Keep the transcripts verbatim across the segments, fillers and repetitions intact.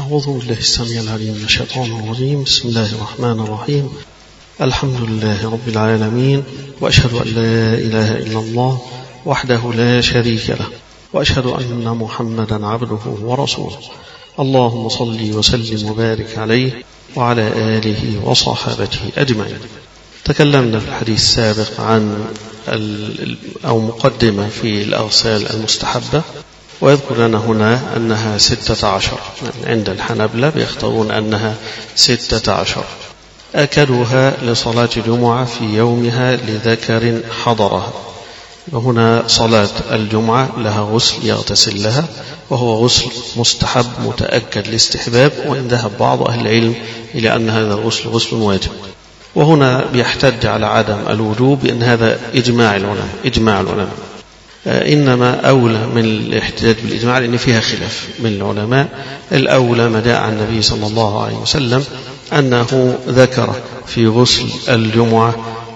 أعوذ بالله السميع العليم من الشيطان الرجيم. بسم الله الرحمن الرحيم. الحمد لله رب العالمين، وأشهد أن لا إله إلا الله وحده لا شريك له، وأشهد أن محمدا عبده ورسوله. اللهم صل وسلم وبارك عليه وعلى آله وصحابته أجمعين. تكلمنا في الحديث السابق عن أو مقدمة في الأغسال المستحبة، ويذكر لنا هنا أنها ستة عشر، عند الحنابلة بيختارون أنها ستة عشر. أكدوها لصلاة جمعة في يومها لذكر حضرها. وهنا صلاة الجمعة لها غسل يغتسل لها، وهو غسل مستحب متأكد الاستحباب، وإن ذهب بعض أهل العلم إلى أن هذا الغسل غسل واجب. وهنا بيحتج على عدم الوجوب بأن هذا إجماع العلماء إجماع العلماء إنما أولى من الاحتجاج بالإجماع لأن فيها خلاف من العلماء. الأولى ما جاء عن النبي صلى الله عليه وسلم أنه ذكر في غسل الجمعة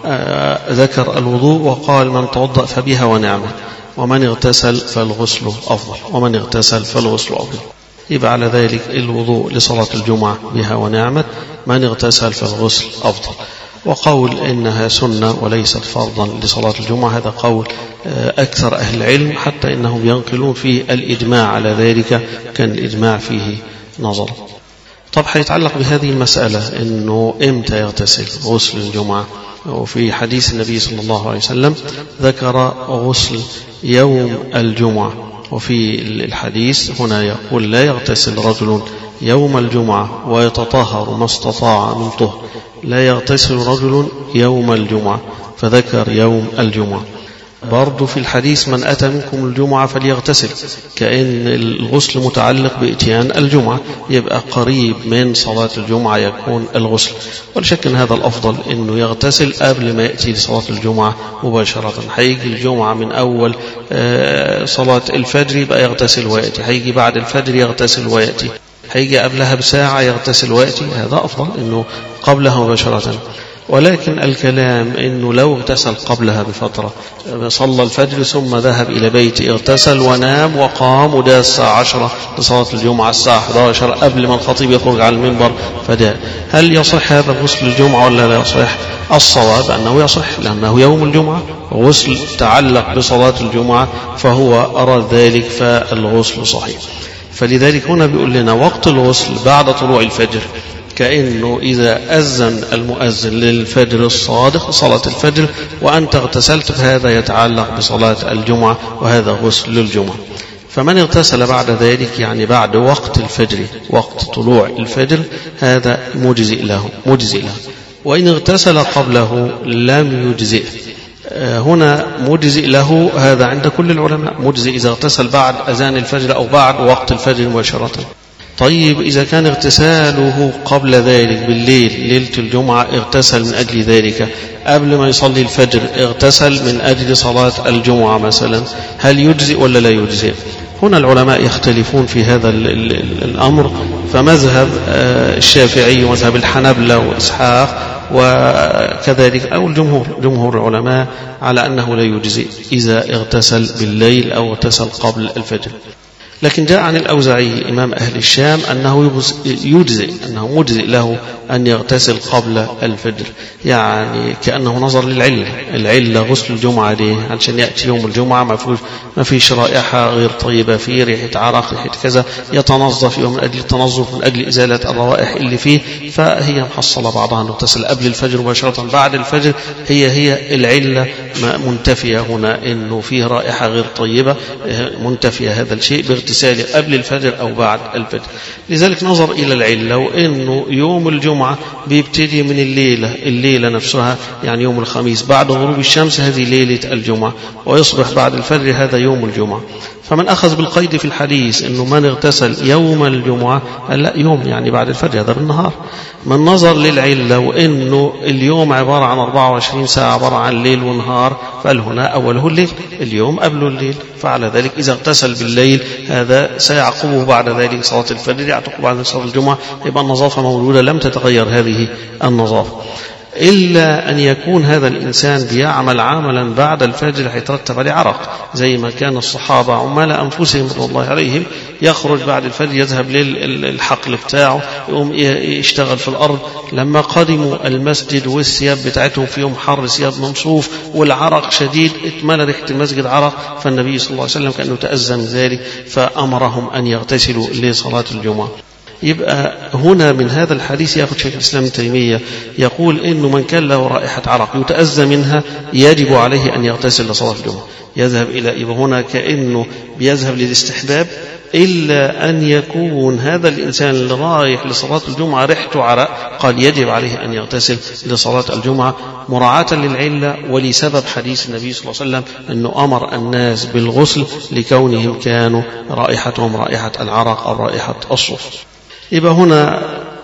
ذكر الوضوء وقال: من توضأ فبها ونعمة، ومن اغتسل فالغسل أفضل، ومن اغتسل فالغسل أفضل. يبقى على ذلك الوضوء لصلاة الجمعة بها ونعمة، من اغتسل فالغسل أفضل. وقول إنها سنة وليست فرضا لصلاة الجمعة، هذا قول أكثر أهل العلم، حتى إنهم ينقلون فيه الإجماع على ذلك، كان الإجماع فيه نظر. طب حيتعلق بهذه المسألة إنه إمتى يغتسل غسل الجمعة؟ وفي حديث النبي صلى الله عليه وسلم ذكر غسل يوم الجمعة، وفي الحديث هنا يقول: لا يغتسل رجل يوم الجمعة ويتطهر ما استطاع من طهر، لا يغتسل رجل يوم الجمعة، فذكر يوم الجمعة. برضو في الحديث: من أتى منكم الجمعة فليغتسل، كأن الغسل متعلق بإتيان الجمعة، يبقى قريب من صلاة الجمعة يكون الغسل. ولا شك أن هذا الأفضل أنه يغتسل قبل ما يأتي لصلاة الجمعة مباشرة. هيجي الجمعة من أول صلاة الفجر يبقى يغتسل ويأتي، هيجي بعد الفجر يغتسل ويأتي، هيجي قبلها بساعة يغتسل ويأتي، هذا أفضل أنه قبلها مباشرة. ولكن الكلام أنه لو اغتسل قبلها بفترة، صلى الفجر ثم ذهب إلى بيته، اغتسل ونام وقام، وده الساعة عشرة لصلاة الجمعة، الساعة أحد عشر قبل ما الخطيب يخرج على المنبر، فده هل يصح هذا غسل الجمعة ولا لا يصح؟ الصواب أنه يصح، لأنه يوم الجمعة غسل تعلق بصلاة الجمعة، فهو أراد ذلك، فالغسل صحيح. فلذلك هنا بيقول لنا وقت الغسل بعد طلوع الفجر، كأنه إذا أذن المؤذن للفجر الصادق صلاة الفجر وأنت اغتسلت، فهذا يتعلق بصلاة الجمعة، وهذا غسل للجمعة. فمن اغتسل بعد ذلك، يعني بعد وقت الفجر، وقت طلوع الفجر، هذا مجزئ له مجزئ له وإن اغتسل قبله لم يجزئ. هنا مجزئ له، هذا عند كل العلماء، مجزئ إذا اغتسل بعد أذان الفجر أو بعد وقت الفجر مباشرة. طيب إذا كان اغتساله قبل ذلك بالليل، ليلة الجمعة اغتسل من أجل ذلك، قبل ما يصلي الفجر اغتسل من أجل صلاة الجمعة مثلا، هل يجزئ ولا لا يجزئ؟ هنا العلماء يختلفون في هذا الأمر. فمذهب الشافعي ومذهب الحنابلة وإسحاق وكذلك أو الجمهور جمهور العلماء على أنه لا يجزئ إذا اغتسل بالليل أو اغتسل قبل الفجر. لكن جاء عن الأوزاعي إمام أهل الشام أنه يجزئ أنه مجزئ له أن يغتسل قبل الفجر، يعني كأنه نظر للعلة. العلة غسل الجمعة ليه؟ عشان يأتي يوم الجمعة ما فيش ما فيش رائحة غير طيبة فيه، ريحة عرق، ريحة كذا، يتنظف يوم من أجل التنظف، من أجل إزالة الروائح اللي فيه، فهي محصلة بعضها أن يغتسل قبل الفجر مباشرة. بعد الفجر هي هي العلة منتفية هنا، إنه فيه رائحة غير طيبة منتفية هذا الشيء باغتسال قبل الفجر أو بعد الفجر. لذلك نظر إلى العلة، وإنه يوم الجمعة بيبتدي من الليلة الليلة نفسها، يعني يوم الخميس بعد غروب الشمس، هذه ليلة الجمعة، ويصبح بعد الفجر هذا يوم الجمعة. فمن أخذ بالقيد في الحديث إنه من اغتسل يوم الجمعة، لا يوم يعني بعد الفجر، هذا بالنهار. من نظر للعلة وإنه اليوم عبارة عن أربعة وعشرين ساعة، عبارة عن ليل ونهار، فالهنا أوله الليل، اليوم قبله الليل، فعلى ذلك إذا اغتسل بالليل هذا سيعقبه بعد ذلك صلاة الفجر، يعتقب بعد صلاة الجمعة، يبقى النظافة موجودة، لم تتغير هذه النظافة. إلا أن يكون هذا الإنسان بيعمل عملا بعد الفجر هيترتب عليه عرق، زي ما كان الصحابة عمال أنفسهم رضي الله عليهم يخرج بعد الفجر يذهب للحقل بتاعه يقوم يشتغل في الأرض. لما قدموا المسجد والثياب بتاعتهم في يوم حر ثياب منصوف والعرق شديد اتملى ريحة المسجد عرق، فالنبي صلى الله عليه وسلم كأنه تأذى من ذلك فأمرهم أن يغتسلوا لصلاة الجمعة. يبقى هنا من هذا الحديث يأخذ شيخ الإسلام ابن تيمية يقول إنه من كان له رائحة عرق يتأذى منها يجب عليه أن يغتسل لصلاة الجمعة. يذهب إلى يبقى هنا كأنه بيذهب للاستحباب، إلا أن يكون هذا الإنسان اللي رايح لصلاة الجمعة ريحته عرق قال يجب عليه أن يغتسل لصلاة الجمعة مراعاة للعلة ولسبب حديث النبي صلى الله عليه وسلم أنه أمر الناس بالغسل لكونهم كانوا رائحتهم رائحة العرق أو رائحة الصوف. يبقى هنا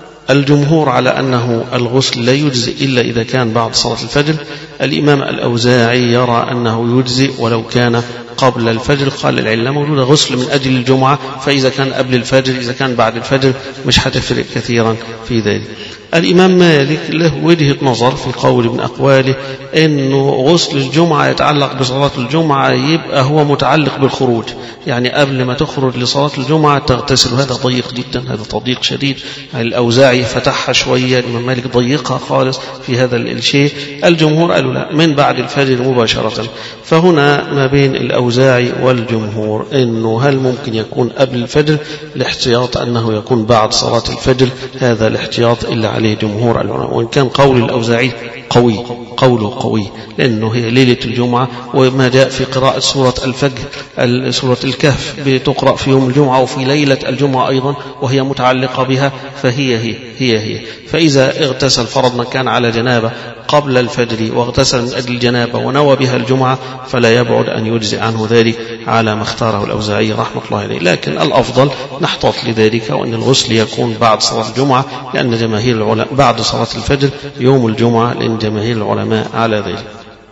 الجمهور على أنه الغسل لا يجزئ إلا إذا كان بعد صلاة الفجر. الإمام الأوزاعي يرى أنه يجزئ ولو كان قبل الفجر، قال العلة موجودة غسل من أجل الجمعة، فإذا كان قبل الفجر إذا كان بعد الفجر مش هتفرق كثيرا في ذلك. الإمام مالك له وجهة نظر في قول من أقواله أنه غسل الجمعة يتعلق بصلاة الجمعة يبقى هو متعلق بالخروج، يعني قبل ما تخرج لصلاة الجمعة تغتسل. هذا ضيق جدا، هذا تضييق شديد. الأوزاعي فتحها شوية، الإمام مالك ضيقها خالص في هذا الشيء. الجمهور قالوا لا، من بعد الفجر مباشرة. فهنا ما بين الأوزاعي والجمهور أنه هل ممكن يكون قبل الفجر، الاحتياط أنه يكون بعد صلاة الفجر، هذا الاحتياط إلا عليه جمهور العلماء. وإن كان قول الأوزاعي قوي، قوله قوي، لأنه هي ليلة الجمعة، وما جاء في قراءة سورة الفجر سورة الكهف بتقرأ في يوم الجمعة وفي ليلة الجمعة أيضا وهي متعلقة بها، فهي هي هي هي فإذا اغتسل فرض من كان على جنابة قبل الفجر واغتسل من أجل الجنابة ونوى بها الجمعة فلا يبعد أن يجزئ عنه ذلك على ما اختاره الأوزاعي رحمة الله عليه. لكن الأفضل نحتاط لذلك، وأن الغسل يكون بعد صلاة الجمعة، لأن جماهير العلماء بعد صلاة الفجر يوم الجمعة، لأن جماهير العلماء على ذلك.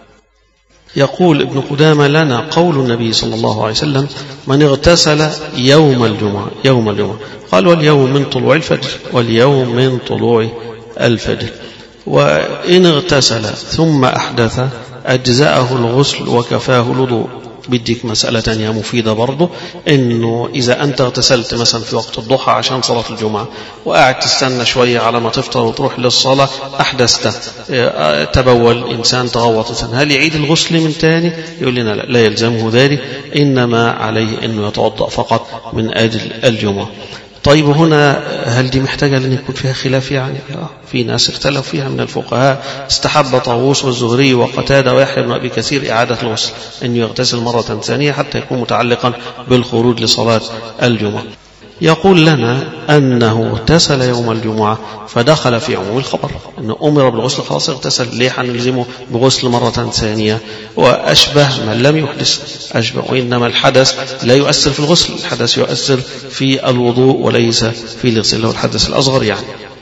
يقول ابن قدامة لنا قول النبي صلى الله عليه وسلم من اغتسل يوم الجمعة يوم الجمعة قال واليوم من طلوع الفجر، واليوم من طلوع الفجر. وإن اغتسل ثم أحدث أجزأه الغسل وكفاه الوضوء. بديك مسألة تانية مفيدة برضو، إنه إذا أنت اغتسلت مثلا في وقت الضحى عشان صلاة الجمعة وقاعد تستنى شوية على ما تفطر وتروح للصلاة، أحدثت تبول إنسان تغوط، هل يعيد الغسل من تاني؟ يقول لنا لا, لا يلزمه ذلك، إنما عليه أنه يتوضأ فقط من أجل الجمعة. طيب هنا هل دي محتاجة لأن يكون فيها خلاف؟ يعني في ناس اختلفوا فيها من الفقهاء. استحب طاووس والزهري وقتادة ويحيى بن أبي كثير إعادة الغسل، أن يغتسل مرة ثانية حتى يكون متعلقا بالخروج لصلاة الجمعة. يقول لنا أنه اغتسل يوم الجمعة فدخل في عموم الخبر، أنه أمر بالغسل خلاص اغتسل، ليه حنلزمه بغسل مرة ثانية؟ وأشبه من لم يحدث أشبه، وإنما الحدث لا يؤثر في الغسل، الحدث يؤثر في الوضوء وليس في الغسل، له الحدث الأصغر يعني.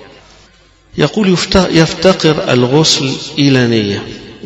يقول يفتقر الغسل إلى نية،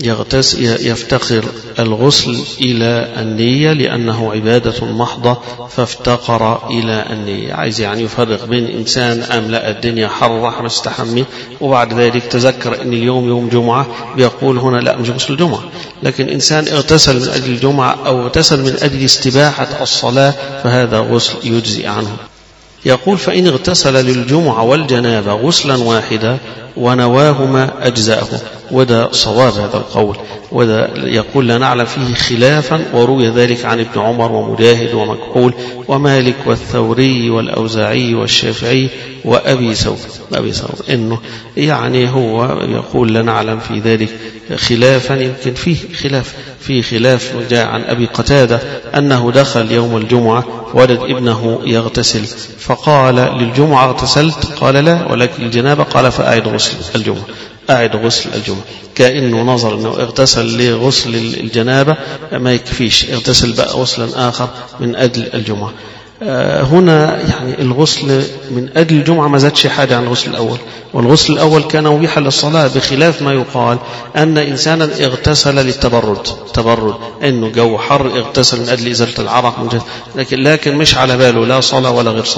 يفتقر الغسل إلى النية لأنه عبادة محضة، فافتقر إلى النية. عايز يعني يفرق بين إنسان أملأ الدنيا حر مستحمي وبعد ذلك تذكر أن اليوم يوم جمعة بيقول هنا لا مش غسل الجمعة، لكن إنسان اغتسل من أجل الجمعة أو اغتسل من أجل استباحة الصلاة فهذا غسل يجزي عنه. يقول فإن اغتسل للجمعة والجنابة غسلا واحدا ونواهما أجزاءه، وده صواب هذا القول، وده يقول لا نعلم فيه خلافا، وروي ذلك عن ابن عمر ومجاهد ومكحول ومالك والثوري والأوزاعي والشافعي وأبي ثور أبي ثور إنه يعني هو يقول لا نعلم في ذلك خلافا. يمكن فيه خلاف فيه خلاف جاء عن أبي قتادة أنه دخل يوم الجمعة ولد ابنه يغتسل فقال للجمعة اغتسلت؟ قال لا، ولكن الجنابة قال فأعد غسل الجمعة أعد غسل الجمعة، كأنه نظر أنه اغتسل لغسل الجنابة ما يكفيش، اغتسل بقى غسلا آخر من أجل الجمعة. هنا يعني الغسل من أجل الجمعة ما زادش حاجة عن الغسل الأول، والغسل الأول كان مبيحا للصلاة، بخلاف ما يقال أن إنسانا اغتسل للتبرد، تبرد أنه جو حر اغتسل من أجل إزالة العرق من جهة، لكن, لكن مش على باله لا صلاة ولا غير صلاة.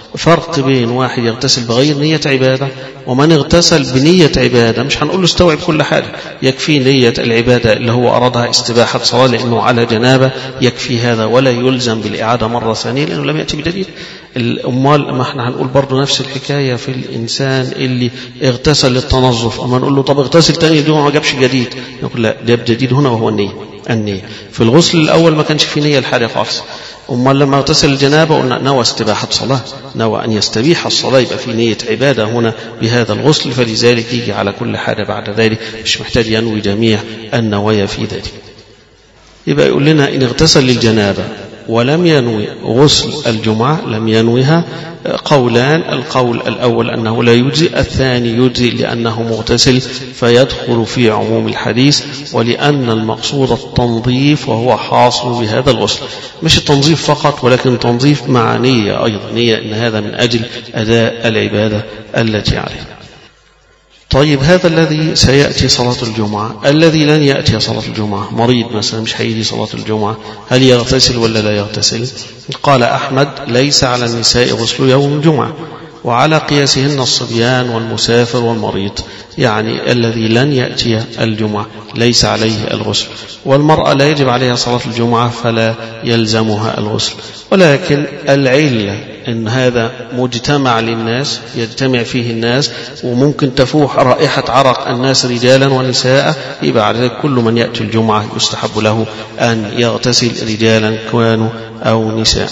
فرق بين واحد يغتسل بغير نية عبادة ومن اغتسل بنية عبادة. مش هنقول له استوعب كل حاجة، يكفي نية العبادة اللي هو أرادها استباحة صلاة لأنه على جنابة، يكفي هذا ولا يلزم بالإعادة مرة ثانية لأنه لم يأتي بدليل. الأمال ما احنا هنقول برضو نفس الحكاية في الإنسان اللي اغتسل للتنظف، أما نقول له طب اغتسل تاني اليوم ما جابش جديد، نقول لا، جاب جديد هنا وهو النية. النية في الغسل الأول ما كانش في نية الحاجة خالص. أمال لما اغتسل الجنابة قلنا نوى استباحة صلاة، نوى أن يستبيح الصلاة، يبقى في نية عبادة هنا بهذا الغسل، فلذلك يجي على كل حاجة بعد ذلك، مش محتاج ينوي جميع النوايا في ذلك. يبقى يقول لنا إن اغتسل للجنابة ولم ينوي غسل الجمعة لم ينويها. قولان، القول الأول أنه لا يجزي، الثاني يجزي لأنه مغتسل فيدخل في عموم الحديث، ولأن المقصود التنظيف وهو حاصل بهذا الغسل، مش التنظيف فقط ولكن تنظيف مع نية أيضا، نية أن هذا من أجل أداء العبادة التي عليه. طيب هذا الذي سيأتي صلاة الجمعة، الذي لن يأتي صلاة الجمعة، مريض مثلا مش هيجي صلاة الجمعة، هل يغتسل ولا لا يغتسل؟ قال أحمد ليس على النساء غسل يوم الجمعة، وعلى قياسهن الصبيان والمسافر والمريض، يعني الذي لن يأتي الجمعة ليس عليه الغسل، والمرأة لا يجب عليها صلاة الجمعة فلا يلزمها الغسل. ولكن العلة إن هذا مجتمع للناس، يجتمع فيه الناس، وممكن تفوح رائحة عرق الناس رجالا ونساء، يبقى على ذلك كل من يأتي الجمعة يستحب له أن يغتسل رجالا كانوا أو نساء.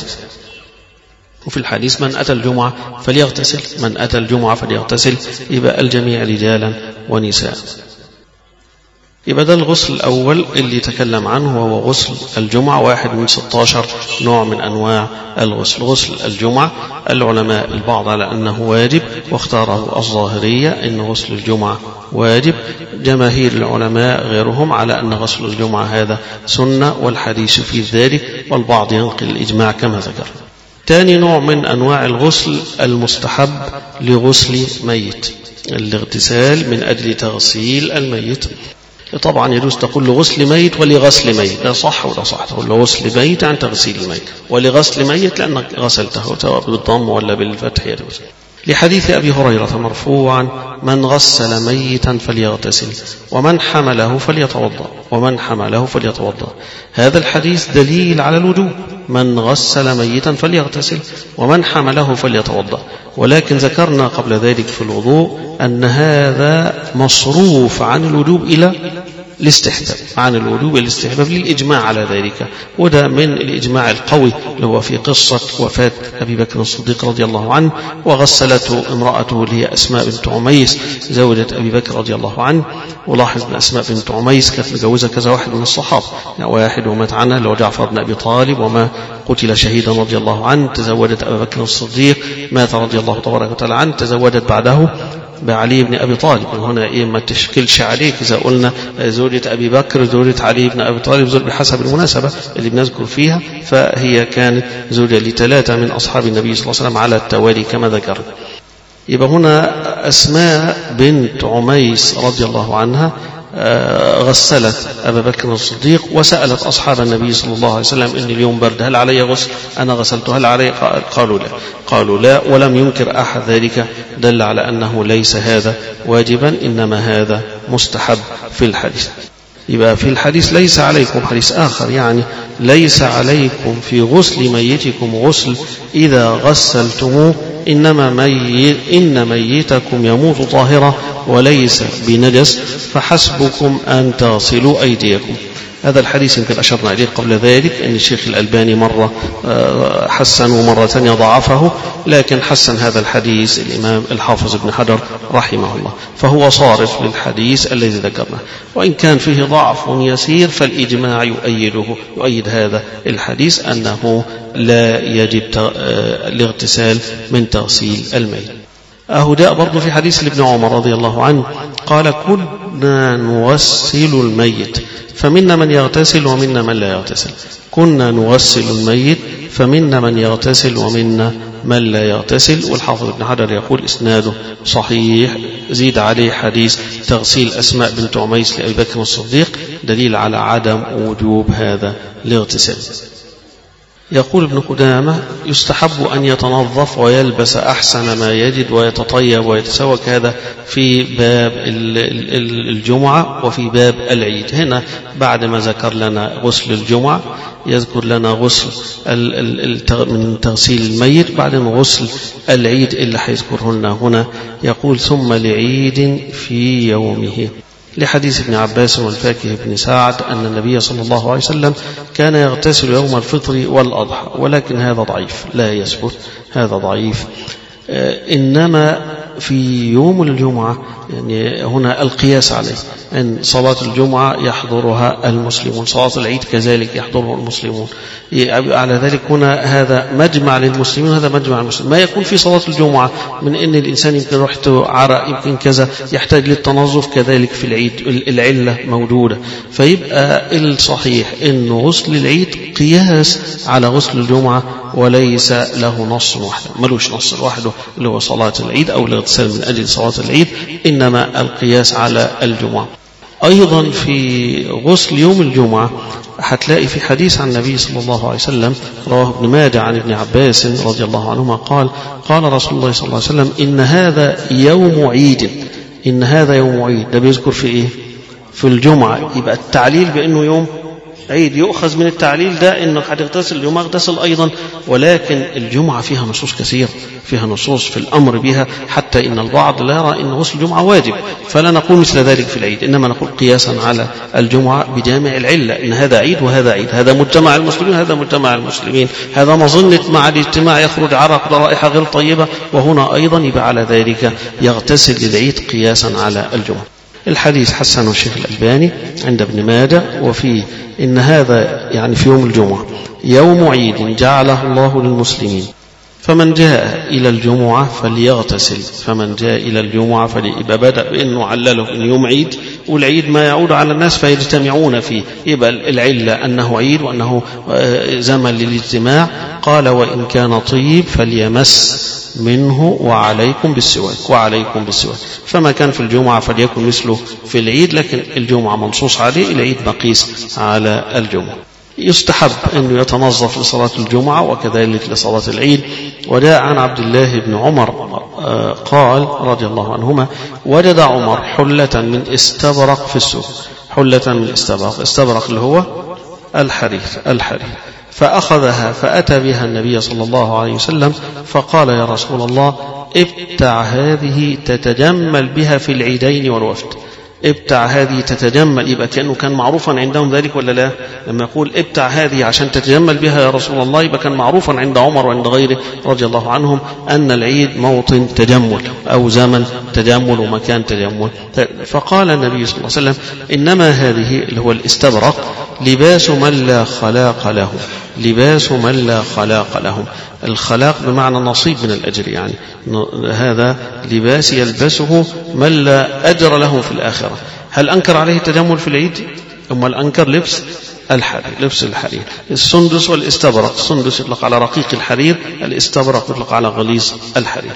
وفي الحديث من أتى الجمعة فليغتسل، من أتى الجمعة فليغتسل، يبقى الجميع رجالا ونساء. يبقى ده الغسل الأول اللي تكلم عنه وهو غسل الجمعة، واحد من ستة عشر نوع من أنواع الغسل. غسل الجمعة العلماء البعض على أنه واجب، واختاره الظاهرية أن غسل الجمعة واجب، جماهير العلماء غيرهم على أن غسل الجمعة هذا سنة والحديث في ذلك، والبعض ينقل الإجماع كما ذكر. ثاني نوع من أنواع الغسل المستحب لغسل ميت، الاغتسال من أجل تغسيل الميت. طبعا يجوز تقول له غسل ميت ولغسل ميت، ده صح ولا صح، تقول له غسل ميت عن تغسيل الميت، ولغسل ميت لأنك غسلته سواء بالضم ولا بالفتح يجوز. لحديث أبي هريرة مرفوعا من غسل ميتا فليغتسل ومن حمله فليتوضأ ومن حمله فليتوضأ. هذا الحديث دليل على الوجوب، من غسل ميتا فليغتسل ومن حمله فليتوضأ. ولكن ذكرنا قبل ذلك في الوضوء أن هذا مصروف عن الوجوب إلى الاستحباب، عن الوجوب إلى الاستحباب للإجماع على ذلك، وده من الإجماع القوي اللي هو في قصة وفاة أبي بكر الصديق رضي الله عنه، وغسلته امرأته اللي هي أسماء بنت عميس زوجة أبي بكر رضي الله عنه. ولاحظ أن أسماء بنت عميس كانت متجوزة كذا واحد من الصحابة، يعني واحد ومات عنها اللي هو جعفر بن أبي طالب وما قتل شهيدا رضي الله عنه، تزوجت أبي بكر الصديق مات رضي الله تبارك وتعالى عنه، تزوجت بعده بعلي بن أبي طالب. هنا إيه ما تشكلش عليك إذا قلنا زوجة أبي بكر زوجة علي بن أبي طالب، زوجة بحسب المناسبة اللي بنذكر فيها، فهي كانت زوجة لثلاثة من أصحاب النبي صلى الله عليه وسلم على التوالي كما ذكر. يبقى هنا أسماء بنت عميس رضي الله عنها غسلت أبا بكر الصديق وسألت أصحاب النبي صلى الله عليه وسلم إن اليوم برد، هل علي غسل؟ أنا غسلت، هل علي؟ قالوا لا قالوا لا ولم ينكر أحد ذلك، دل على أنه ليس هذا واجبا إنما هذا مستحب في الحديث. يبقى في الحديث ليس عليكم، حديث آخر يعني ليس عليكم في غسل ميتكم غسل إذا غسلتموه، إنما ميت إن ميتكم يموت طاهرا وليس بنجس فحسبكم أن تغسلوا أيديكم. هذا الحديث يمكن أشرنا إليه قبل ذلك أن الشيخ الألباني مرة حسن ومرة ثانية ضعفه، لكن حسن هذا الحديث الإمام الحافظ ابن حجر رحمه الله، فهو صارف للحديث الذي ذكرناه، وإن كان فيه ضعف يسير فالإجماع يؤيده يؤيد هذا الحديث أنه لا يجب الاغتسال من تغسيل الميت. أهداء برضو في حديث لابن عمر رضي الله عنه قال كنا نغسل الميت فمنا من يغتسل ومنا من لا يغتسل، كنا نغسل الميت فمنا من يغتسل ومنا من لا يغتسل. والحافظ ابن حجر يقول إسناده صحيح، زيد عليه حديث تغسيل أسماء بنت عميس لأبي بكر الصديق دليل على عدم وجوب هذا الاغتسال. يقول ابن قدامة يستحب أن يتنظف ويلبس أحسن ما يجد ويتطيب ويتسوق، هذا في باب الجمعة وفي باب العيد. هنا بعد ما ذكر لنا غسل الجمعة يذكر لنا غسل من تغسيل الميت، بعدين غسل العيد اللي حيذكره لنا هنا. يقول ثم لعيد في يومه، لحديث ابن عباس والفاكه بن سعد أن النبي صلى الله عليه وسلم كان يغتسل يوم الفطر والأضحى، ولكن هذا ضعيف لا يثبت، هذا ضعيف. إنما في يوم الجمعة يعني هنا القياس عليه أن صلاة الجمعة يحضرها المسلمون، صلاة العيد كذلك يحضرها المسلمون، على ذلك هنا هذا مجمع للمسلمين، هذا مجمع المسلمين. ما يكون في صلاة الجمعة من أن الإنسان يمكن رحته عرق يمكن كذا يحتاج للتنظف، كذلك في العيد العلة موجودة. فيبقى الصحيح أن غسل العيد قياس على غسل الجمعة وليس له نص وحده، ملوش نص وحده اللي هو صلاة العيد أو الاغتسال من أجل صلاة العيد، إنما القياس على الجمعة. أيضا في غسل يوم الجمعة هتلاقي في حديث عن النبي صلى الله عليه وسلم رواه ابن ماجه عن ابن عباس رضي الله عنهما قال قال رسول الله صلى الله عليه وسلم إن هذا يوم عيد، إن هذا يوم عيد. ده بيذكر في إيه؟ في الجمعة. يبقى التعليل بأنه يوم عيد يؤخذ من التعليل ده انه هتغتسل الجمعة اغتسل ايضا، ولكن الجمعة فيها نصوص كثير، فيها نصوص في الامر بها، حتى ان البعض لا يرى ان غسل الجمعة واجب، فلا نقول مثل ذلك في العيد، انما نقول قياسا على الجمعة بجامع العلة، ان هذا عيد وهذا عيد، هذا مجتمع المسلمين هذا مجتمع المسلمين، هذا مظنة مع الاجتماع يخرج عرق رائحة غير طيبة، وهنا ايضا يبقى على ذلك يغتسل للعيد قياسا على الجمعة. الحديث حسن الشيخ الألباني عند ابن ماجه، وفيه إن هذا يعني في يوم الجمعة يوم عيد جعله الله للمسلمين، فمن جاء إلى الجمعة فليغتسل، فمن جاء إلى الجمعة فليبقى بدأ بأنه علله إن يوم عيد، والعيد ما يعود على الناس فيجتمعون فيه، يبقى العلة أنه عيد وأنه زمن للاجتماع. قال وإن كان طيب فليمس منه وعليكم بالسواك، وعليكم بالسواك. فما كان في الجمعة فليكن مثله في العيد، لكن الجمعة منصوص عليه، العيد مقيس على الجمعة. يستحب أنه يتنظف لصلاة الجمعة وكذلك لصلاة العيد. وجاء عن عبد الله بن عمر قال رضي الله عنهما وجد عمر حلة من استبرق في السوق، حلة من استبرق، استبرق اللي هو الحرير، الحرير، فأخذها فأتى بها النبي صلى الله عليه وسلم فقال يا رسول الله ابتع هذه تتجمل بها في العيدين والوفد. ابتع هذه تتجمل، يبقى كأنه كان معروفا عندهم ذلك ولا لا؟ لما يقول ابتع هذه عشان تتجمل بها يا رسول الله، يبقى كان معروفا عند عمر وعند غيره رضي الله عنهم أن العيد موطن تجمل أو زمن تجمل ومكان تجمل. فقال النبي صلى الله عليه وسلم إنما هذه اللي هو الاستبرق لباس من لا خلاق له، لباس من لا خلاق له، الخلاق بمعنى نصيب من الأجر، يعني هذا لباس يلبسه من لا أجر له في الآخرة. هل أنكر عليه التجمل في العيد؟ أما الأنكر لبس الحرير، لبس الحرير. السندس والاستبرق، السندس يطلق على رقيق الحرير، الاستبرق يطلق على غليظ الحرير.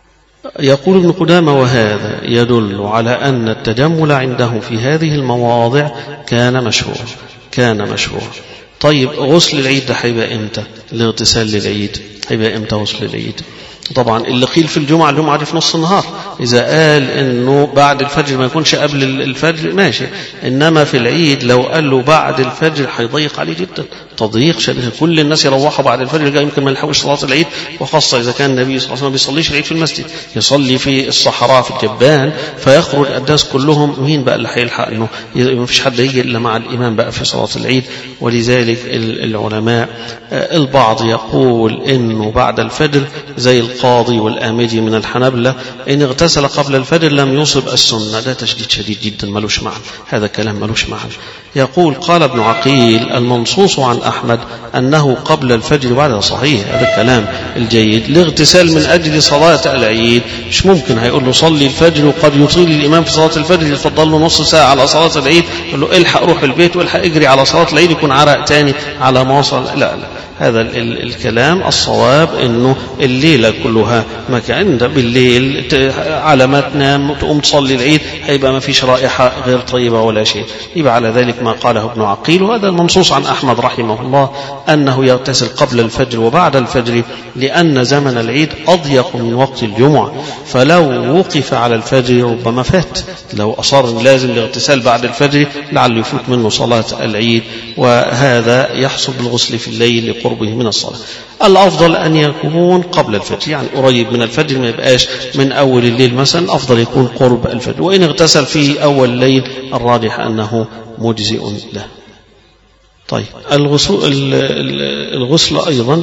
يقول ابن قدامة وهذا يدل على أن التجمل عنده في هذه المواضع كان مشهور، كان مشهور. طيب غسل العيد ده هيبقى امتى؟ الاغتسال للعيد هيبقى امتى غسل العيد؟ طبعا اللي قيل في الجمعة، الجمعة دي في نص النهار، إذا قال إنه بعد الفجر ما يكونش قبل الفجر ماشي، إنما في العيد لو قال له بعد الفجر هيضيق عليه جدا، تضييق شديد، كل الناس يروحوا بعد الفجر جاي يمكن ما يلحقوش صلاة العيد، وخاصة إذا كان النبي صلى الله عليه وسلم بيصليش العيد في المسجد، يصلي في الصحراء في الجبان، فيخرج الناس كلهم، مين بقى اللي هيلحق؟ إنه ما فيش حد يجي إلا مع الإمام بقى في صلاة العيد. ولذلك العلماء البعض يقول إنه بعد الفجر زي القاضي والآمجي من الحنبلة إن اغتسل قبل الفجر لم يصب السنة، ده تشديد شديد جدا ملوش معنى، هذا كلام ملوش معنى. يقول قال ابن عقيل المنصوص عن أحمد أنه قبل الفجر بعد، صحيح هذا الكلام الجيد. الاغتسال من أجل صلاة العيد مش ممكن هيقول له صلي الفجر وقد يطيل الإمام في صلاة الفجر يفضل له نص ساعة على صلاة العيد، يقول له الحق روح البيت والحق اجري على صلاة العيد يكون عرق تاني على ما وصل، لا لا، هذا ال ال الكلام الصواب أنه الليلة كلها ما كان بالليل على ما تنام تقوم تصلي العيد هيبقى ما فيش رائحة غير طيبة ولا شيء. يبقى على ذلك ما قاله ابن عقيل، وهذا المنصوص عن أحمد رحمه الله أنه يغتسل قبل الفجر وبعد الفجر، لأن زمن العيد أضيق من وقت الجمعة، فلو وقف على الفجر ربما فات، لو أصر لازم الاغتسال بعد الفجر لعله يفوت منه صلاة العيد، وهذا يحصل بالغسل في الليل لقربه من الصلاة. الأفضل أن يكون قبل الفجر، يعني قريب من الفجر، ما يبقاش من أول الليل مثلا، أفضل يكون قرب الفجر. وإن اغتسل في أول الليل الراجح أنه مجزئ له. طيب الغسل, الغسل أيضا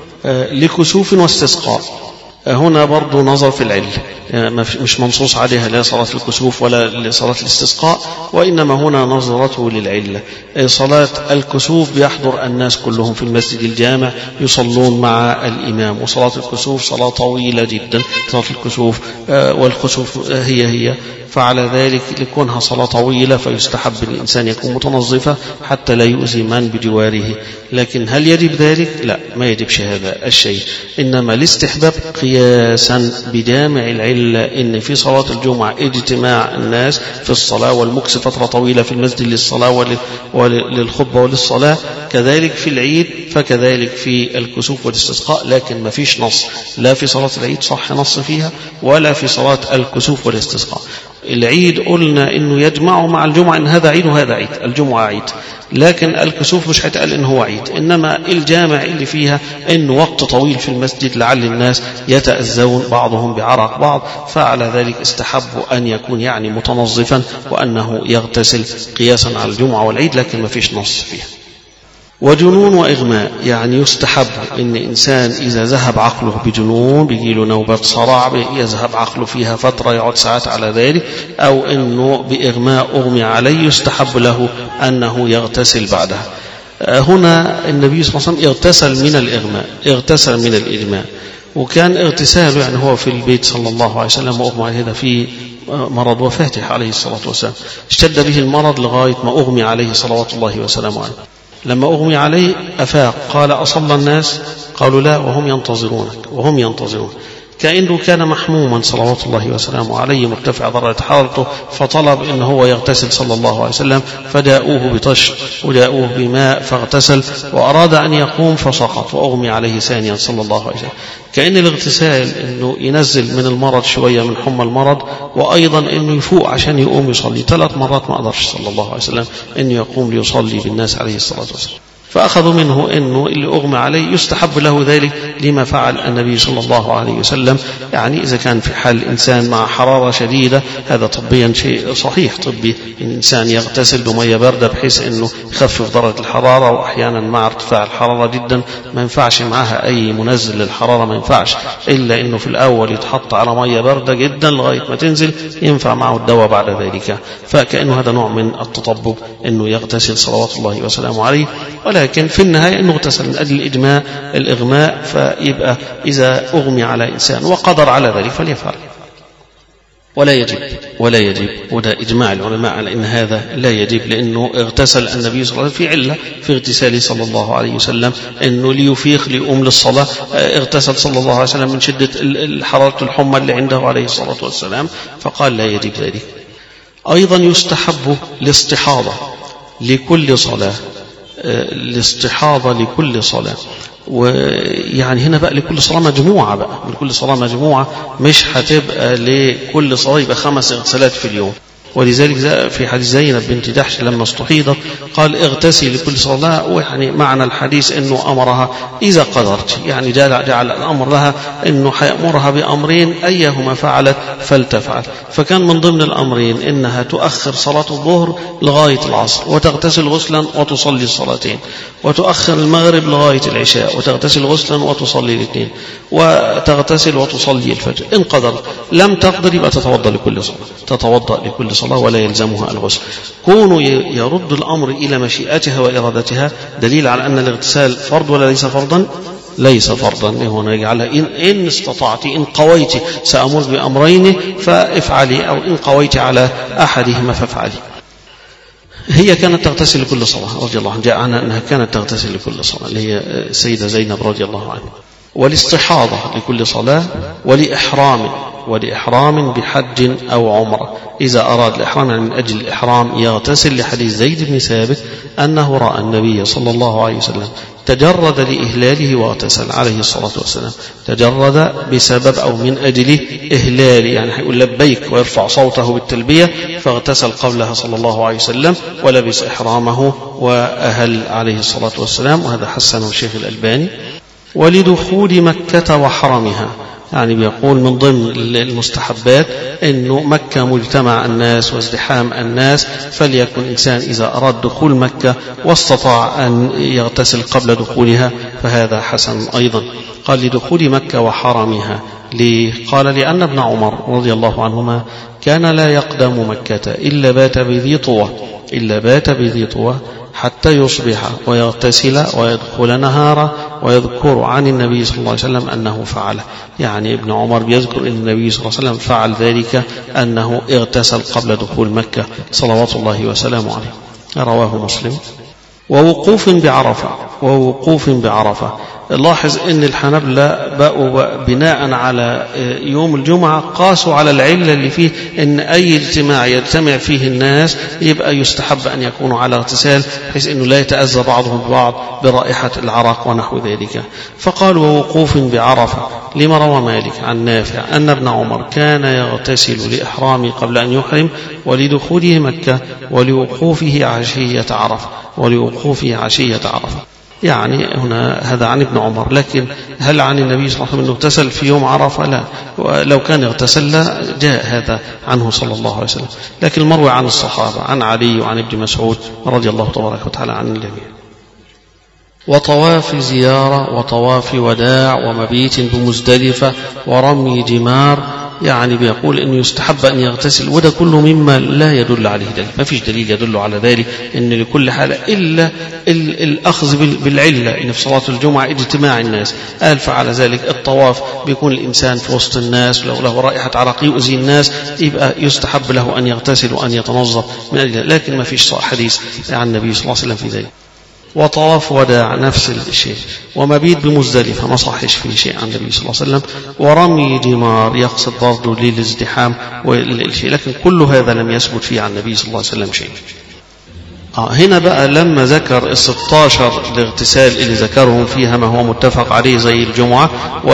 لكسوف واستسقاء، هنا برضو نظر في العلة، مش منصوص عليها لا صلاة الكسوف ولا لصلاة الاستسقاء، وإنما هنا نظرته للعلة. صلاة الكسوف بيحضر الناس كلهم في المسجد الجامع يصلون مع الإمام، وصلاة الكسوف صلاة طويلة جدا، صلاة الكسوف والكسوف هي هي، فعلى ذلك لكونها صلاة طويلة فيستحب الإنسان يكون متنظفة حتى لا يؤذي من بجواره. لكن هل يجب ذلك؟ لا، ما يجبش هذا الشيء، إنما الاستحباب قياسا بجامع العلة، إن في صلاة الجمعة اجتماع الناس في الصلاة والمكس فترة طويلة في المسجد للصلاة وللخطبة وللصلاة، كذلك في العيد فكذلك في الكسوف والاستسقاء. لكن ما فيش نص لا في صلاة العيد صح نص فيها ولا في صلاة الكسوف والاستسقاء. العيد قلنا انه يجمع مع الجمعة، ان هذا عيد وهذا عيد، الجمعة عيد، لكن الكسوف مش هيتقال ان هو عيد، انما الجامع اللي فيها انه وقت طويل في المسجد لعل الناس يتأذون بعضهم بعرق بعض، فعلى ذلك استحبوا ان يكون يعني متنظفا وانه يغتسل قياسا على الجمعة والعيد، لكن ما فيش نص فيها. وجنون وإغماء، يعني يستحب إن إنسان إذا ذهب عقله بجنون، بيجيله نوبة صرع يذهب عقله فيها فترة يقعد ساعات على ذلك، أو إنه بإغماء أغمي عليه، يستحب له أنه يغتسل بعدها. هنا النبي صلى الله عليه وسلم اغتسل من الإغماء، اغتسل من الإغماء، وكان اغتساله يعني هو في البيت صلى الله عليه وسلم وأغمى عليه هذا في مرض وفاته عليه الصلاة والسلام، اشتد به المرض لغاية ما أغمي عليه صلوات الله وسلامه عليه. لما أغمي عليه أفاق، قال أصلى الناس؟ قالوا لا، وهم ينتظرونك، وهم ينتظرون، كأنه كان محموما صلوات الله وسلامه عليه مرتفع درجة حرارته، فطلب إن هو يغتسل صلى الله عليه وسلم، فداؤوه بطش وداؤوه بماء فاغتسل، وأراد أن يقوم فسقط وأغمي عليه ثانيا صلى الله عليه وسلم. كأن الاغتسال إنه ينزل من المرض شوية من حمى المرض، وأيضا إنه يفوق عشان يقوم يصلي. ثلاث مرات ما قدرش صلى الله عليه وسلم إنه يقوم ليصلي بالناس عليه الصلاة والسلام، فأخذوا منه أنه اللي أغمى عليه يستحب له ذلك لما فعل النبي صلى الله عليه وسلم. يعني إذا كان في حال الإنسان مع حرارة شديدة، هذا طبيا شيء صحيح طبي، الإنسان يغتسل بمية باردة بحيث أنه يخفف درجة الحرارة، وأحيانا مع ارتفاع الحرارة جدا ما ينفعش معها أي منزل للحرارة، ما ينفعش إلا أنه في الأول يتحط على مية باردة جدا لغاية ما تنزل، ينفع معه الدواء بعد ذلك. فكأنه هذا نوع من التطبب أنه يغتسل صلوات الله وسلامه عليه، ولكن في النهاية أنه اغتسل من أجل الإجماع الإغماء، فيبقى إذا أغمي على إنسان وقدر على ذلك فليفعل، ولا يجب ولا يجب وده إجماع العلماء على أن هذا لا يجب، لأنه اغتسل النبي صلى الله عليه وسلم في علة في اغتساله صلى الله عليه وسلم، أنه ليفيق ليقوم للصلاة، اغتسل صلى الله عليه وسلم من شدة حرارة الحمى اللي عنده عليه الصلاة والسلام، فقال لا يجب ذلك. أيضا يستحب الاستحاضة لكل صلاة، الاستحاضة لكل صلاة، ويعني هنا بقى لكل صلاة مجموعة، بقى لكل صلاة مجموعة، مش هتبقى لكل صلاة يبقى خمس اغتسالات في اليوم. ولذلك في حديث زينب بنت جحش لما استحيضت قال اغتسي لكل صلاة، ويعني معنى الحديث انه امرها اذا قدرت، يعني جعل, جعل الامر لها انه حيأمرها بامرين ايهما فعلت فلتفعل. فكان من ضمن الامرين انها تؤخر صلاة الظهر لغاية العصر وتغتسل غسلا وتصلي الصلاتين، وتؤخر المغرب لغاية العشاء وتغتسل غسلا وتصلي الاثنين، وتغتسل وتصلي الفجر. ان قدرت، لم تقدر يبقى تتوضا لكل صلاة، تتوضا لكل صلاة ولا يلزمها الغسل. كونوا يرد الأمر إلى مشيئتها وإرادتها دليل على أن الاغتسال فرض ولا ليس فرضا؟ ليس فرضا. هنا يجعلها إن, إن استطعت، إن قويت سأمر بأمرين فافعلي، أو إن قويت على أحدهما فافعلي. هي كانت تغتسل لكل صلاة رضي الله عنها، جاء عنها أنها كانت تغتسل لكل صلاة، اللي هي السيدة زينب رضي الله عنها. والاستحاضة لكل صلاة، ولإحرام ولإحرام بحج أو عمرة، إذا أراد الإحرام يعني من أجل الإحرام يغتسل، لحديث زيد بن ثابت أنه رأى النبي صلى الله عليه وسلم تجرد لإهلاله واغتسل عليه الصلاة والسلام، تجرد بسبب أو من أجل إهلاله، يعني هيقول لبيك ويرفع صوته بالتلبية، فاغتسل قبلها صلى الله عليه وسلم ولبس إحرامه وأهل عليه الصلاة والسلام، وهذا حسنه الشيخ الألباني. ولدخول مكة وحرمها، يعني بيقول من ضمن المستحبات أنه مكة مجتمع الناس وازدحام الناس، فليكن إنسان إذا أراد دخول مكة واستطاع أن يغتسل قبل دخولها فهذا حسن أيضا. قال لدخول مكة وحرمها، ليه؟ قال لأن ابن عمر رضي الله عنهما كان لا يقدم مكة إلا بات بذي طوى إلا بات بذي طوى حتى يصبح ويغتسل ويدخل نهارا، ويذكر عن النبي صلى الله عليه وسلم أنه فعل، يعني ابن عمر بيذكر أن النبي صلى الله عليه وسلم فعل ذلك، أنه اغتسل قبل دخول مكة صلوات الله وسلامه عليه، رواه مسلم. ووقوف بعرفة ووقوف بعرفة لاحظ أن الحنابلة بقوا بناء على يوم الجمعة قاسوا على العلة اللي فيه أن أي اجتماع يجتمع فيه الناس يبقى يستحب أن يكونوا على اغتسال، بحيث أنه لا يتأذى بعضهم ببعض برائحة العرق ونحو ذلك. فقالوا ووقوف بعرفة لما روى مالك عن نافع أن ابن عمر كان يغتسل لإحرامه قبل أن يحرم، ولدخوله مكة، ولوقوفه عشية عرفة ولوقوفه عشية عرفة. يعني هنا هذا عن ابن عمر، لكن هل عن النبي صلى الله عليه وسلم أنه اغتسل في يوم عرفة؟ لا، ولو كان اغتسل جاء هذا عنه صلى الله عليه وسلم، لكن المروي عن الصحابة عن علي وعن ابن مسعود رضي الله تبارك وتعالى عن الجميع. وطواف زيارة وطواف وداع ومبيت بمزدلفة ورمي جمار، يعني بيقول أنه يستحب أن يغتسل، وده كله مما لا يدل عليه دليل، ما فيش دليل يدل على ذلك أن لكل حالة إلا الأخذ بالعلة، إن في صلاة الجمعة اجتماع الناس، قال فعلى ذلك. الطواف بيكون الإنسان في وسط الناس، لو له رائحة عرق يؤذي الناس يبقى يستحب له أن يغتسل وأن يتنظف من أجل، لكن ما فيش حديث عن النبي صلى الله عليه وسلم في ذلك. وطواف وداع نفس الشيء، ومبيت بمزدلفة ما صحش فيه شيء عن النبي صلى الله عليه وسلم، ورمي جمار يقصد برضه للازدحام والشيء، لكن كل هذا لم يثبت فيه عن النبي صلى الله عليه وسلم شيء. آه هنا بقى لما ذكر الستاشر الاغتسال اللي ذكرهم فيها ما هو متفق عليه زي الجمعة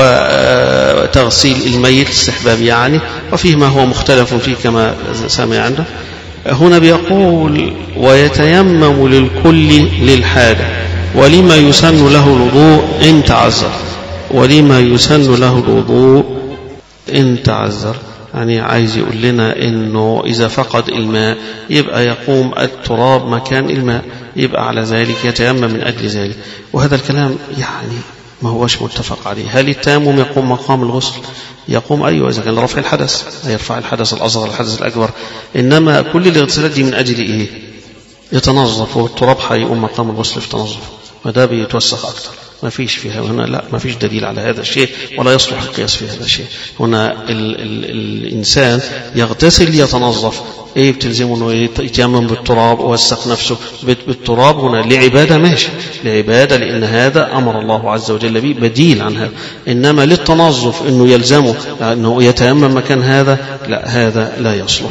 وتغسيل الميت استحباب يعني، وفيه ما هو مختلف فيه كما سمع عنده. هنا بيقول ويتيمم للكل للحاجة، ولما يسن له الوضوء إن تعذر ولما يسن له الوضوء إن تعذر، يعني عايز يقول لنا إنه إذا فقد الماء يبقى يقوم التراب مكان الماء، يبقى على ذلك يتيمم من أجل ذلك. وهذا الكلام يعني ما هوش متفق عليه. هل التيمم يقوم مقام الغسل؟ يقوم أيوة إذا كان رفع الحدث، يرفع الحدث الأصغر الحدث الأكبر، إنما كل الاغتسالات دي من أجل إيه؟ يتنظف، والتراب حيقوم مقام الغسل في تنظف، وده بيتوسخ أكثر. ما فيش فيها هنا، لا ما فيش دليل على هذا الشيء ولا يصلح القياس في هذا الشيء. هنا ال ال الإنسان يغتسل يتنظف، ايه بتلزمه انه يتيمم بالتراب ويوسخ نفسه بالتراب؟ هنا لعباده ماشي، لعباده لان هذا امر الله عز وجل به بديل عن هذا، انما للتنظف انه يلزمه انه يتيمم مكان هذا، لا هذا لا يصلح.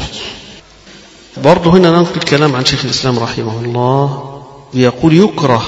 برضه هنا ننقل الكلام عن شيخ الاسلام رحمه الله، بيقول يكره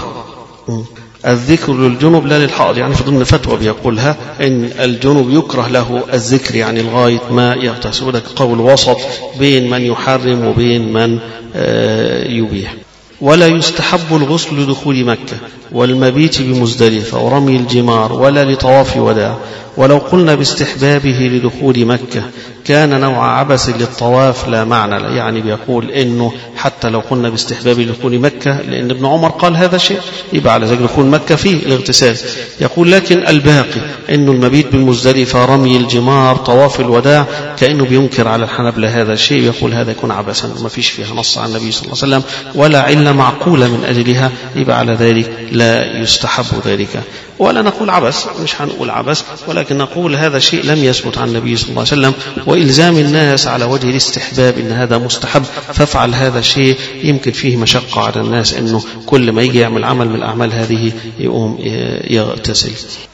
الذكر للجنوب لا للحائض، يعني في ضمن فتوى بيقولها ان الجنوب يكره له الذكر يعني لغايه ما يغتسل، وده قول وسط بين من يحرم وبين من يبيح. ولا يستحب الغسل لدخول مكة والمبيت بمزدلفة ورمي الجمار ولا لطواف وداع، ولو قلنا باستحبابه لدخول مكة كان نوع عبث للطواف لا معنى له، يعني بيقول انه حتى لو قلنا باستحباب لدخول مكة لان ابن عمر قال هذا الشيء يبقى على ذلك دخول مكة فيه الاغتسال. يقول لكن الباقي انه المبيت بالمزدلفة رمي الجمار طواف الوداع كأنه بينكر على الحنابلة هذا الشيء، يقول هذا يكون عبثا ما فيش فيها نص عن النبي صلى الله عليه وسلم ولا علة معقولة من أجلها، يبقى على ذلك لا يستحب ذلك. ولا نقول عبث، مش هنقول عبث، ولكن لكن نقول هذا شيء لم يثبت عن النبي صلى الله عليه وسلم، وإلزام الناس على وجه الاستحباب إن هذا مستحب فافعل هذا الشيء يمكن فيه مشقة على الناس، إنه كل ما يجي يعمل عمل من الأعمال هذه يقوم يغتسل.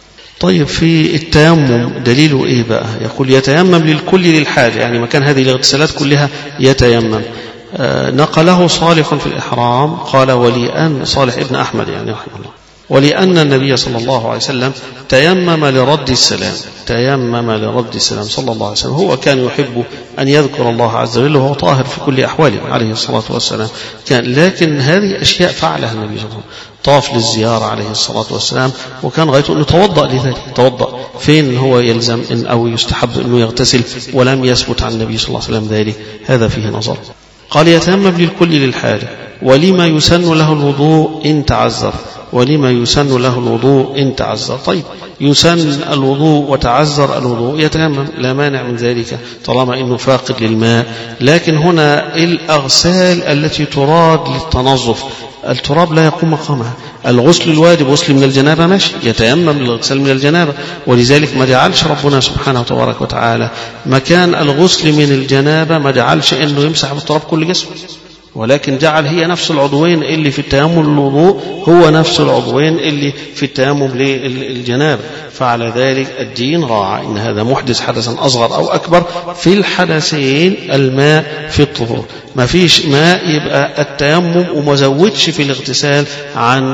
طيب في التيمم دليله إيه بقى؟ يقول يتيمم للكل للحاجة، يعني مكان هذه الاغتسالات كلها يتيمم. آه نقله صالح في الإحرام قال ولأن صالح ابن أحمد يعني رحمه الله ولأن النبي صلى الله عليه وسلم تيمم لرد السلام تيمم لرد السلام صلى الله عليه وسلم. هو كان يحب أن يذكر الله عز وجل وهو طاهر في كل أحواله عليه الصلاة والسلام كان، لكن هذه أشياء فعلها النبي صلى الله عليه وسلم. طاف للزيارة عليه الصلاة والسلام وكان غايته أنه توضأ لذلك. توضأ فين هو يلزم إن أو يستحب أنه يغتسل ولم يثبت عن النبي صلى الله عليه وسلم ذلك، هذا فيه نظر. قال يتيمم للكل للحاجة ولما يسن له الوضوء إن تعذر ولما يسن له الوضوء إن تعذر. طيب يسن الوضوء وتعذر الوضوء يتيمم لا مانع من ذلك طالما إنه فاقد للماء. لكن هنا الأغسال التي تراد للتنظف التراب لا يقوم مقامها. الغسل الواجب غسل من الجنابة ماشي يتيمم للغسل من الجنابة، ولذلك ما جعلش ربنا سبحانه وتبارك وتعالى مكان الغسل من الجنابة ما جعلش إنه يمسح بالتراب كل جسمه، ولكن جعل هي نفس العضوين اللي في التيمم للوضوء هو نفس العضوين اللي في التيمم للجنابة. فعلى ذلك الدين راعى إن هذا محدث حدثا أصغر أو أكبر في الحدثين الماء في الطهور. ما فيش ماء يبقى التيمم وما زودش في الاغتسال عن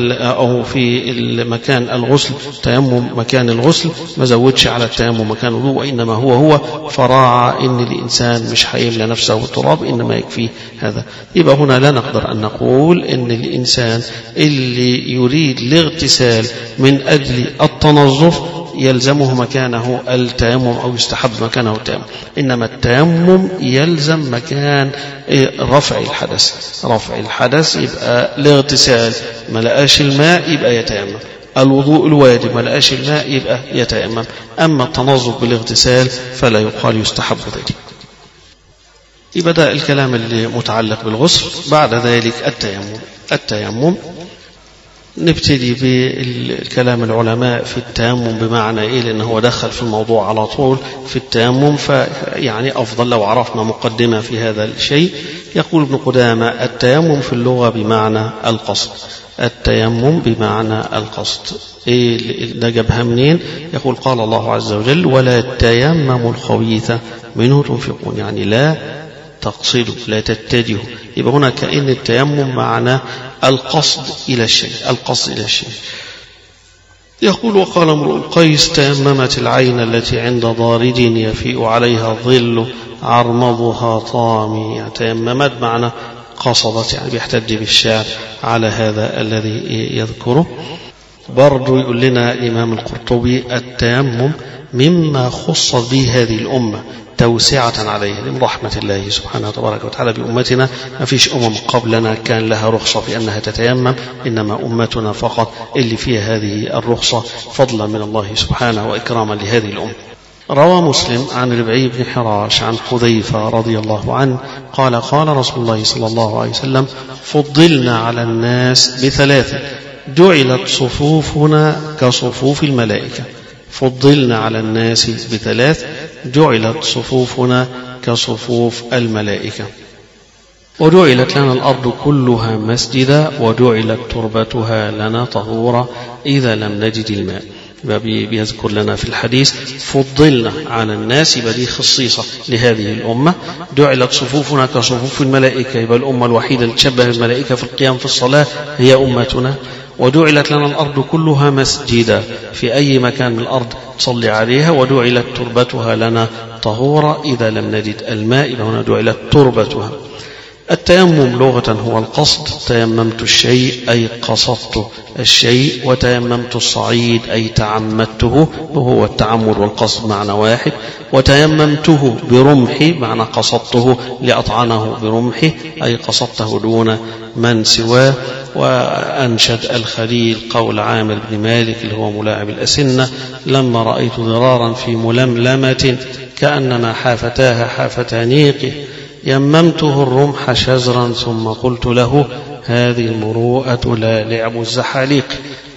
أو في مكان الغسل تيمم مكان الغسل ما زودش على التيمم مكان الوضوء، وإنما هو هو فراعى إن الإنسان مش هيملى نفسه بالتراب إنما يكفي هذا. يبقى هنا لا نقدر أن نقول إن الإنسان اللي يريد الاغتسال من أجل التنظف يلزمه مكانه التيمم أو يستحب مكانه التيمم، إنما التيمم يلزم مكان رفع الحدث. رفع الحدث يبقى الاغتسال ما لقاش الماء يبقى يتيمم، الوضوء الواجب ما لقاش الماء يبقى يتيمم، أما التنظف بالاغتسال فلا يقال يستحب ذلك. يبقى ده الكلام اللي متعلق بالغسل. بعد ذلك التيمم. التيمم نبتدي بالكلام العلماء في التيمم بمعنى إيه، لأنه هو دخل في الموضوع على طول في التيمم، فيعني أفضل لو عرفنا مقدمة في هذا الشيء. يقول ابن قدامة التيمم في اللغة بمعنى القصد. التيمم بمعنى القصد إيه ده جابها منين؟ يقول قال الله عز وجل ولا تيمموا الخبيث منه تنفقون، يعني لا تقصدوا لا تتجهوا. يبقى هنا كأن التيمم معنى القصد إلى الشيء القصد إلى الشيء. يقول وقال امرؤ القيس تيممت العين التي عند ضارج يفيء عليها الظل عرمضها طامي، يعني تيممت معنى قصدت، يعني بيحتج بالشعر على هذا الذي يذكره. برضو يقول لنا الإمام القرطبي التيمم مما خص به هذه الأمة توسعة عليه من رحمة الله سبحانه وتبارك وتعالى بأمتنا. ما فيش أمم قبلنا كان لها رخصة في أنها تتيمم، إنما أمتنا فقط اللي فيها هذه الرخصة فضلا من الله سبحانه وإكراما لهذه الأمة. روى مسلم عن ربعي بن حراش عن حذيفة رضي الله عنه قال قال رسول الله صلى الله عليه وسلم فضلنا على الناس بثلاثة جعلت صفوفنا كصفوف الملائكة. فضلنا على الناس بثلاث جعلت صفوفنا كصفوف الملائكة. وجعلت لنا الأرض كلها مسجدا وجعلت تربتها لنا طهورا إذا لم نجد الماء. بيذكر لنا في الحديث فضلنا على الناس، يبقى دي خصيصة لهذه الأمة. جعلت صفوفنا كصفوف الملائكة، يبقى الأمة الوحيدة اللي تشبه الملائكة في القيام في الصلاة هي أمتنا. وجعلت لنا الأرض كلها مسجدا، في أي مكان من الأرض تصلي عليها. وجعلت تربتها لنا طهورا إذا لم نجد الماء، يبقى هنا جعلت تربتها. التيمم لغة هو القصد. تيممت الشيء أي قصدت الشيء، وتيممت الصعيد أي تعمدته، وهو التعمد والقصد معنى واحد. وتيممته برمحي معنى قصدته لأطعنه برمحي أي قصدته دون من سواه. وأنشد الخليل قول عامر بن مالك اللي هو ملاعب الأسنة لما رأيت ضرارا في ململمة كأنما حافتاها حافتا نيقه يممته الرمح شزرا ثم قلت له هذه المروءة لا لعب الزحاليق.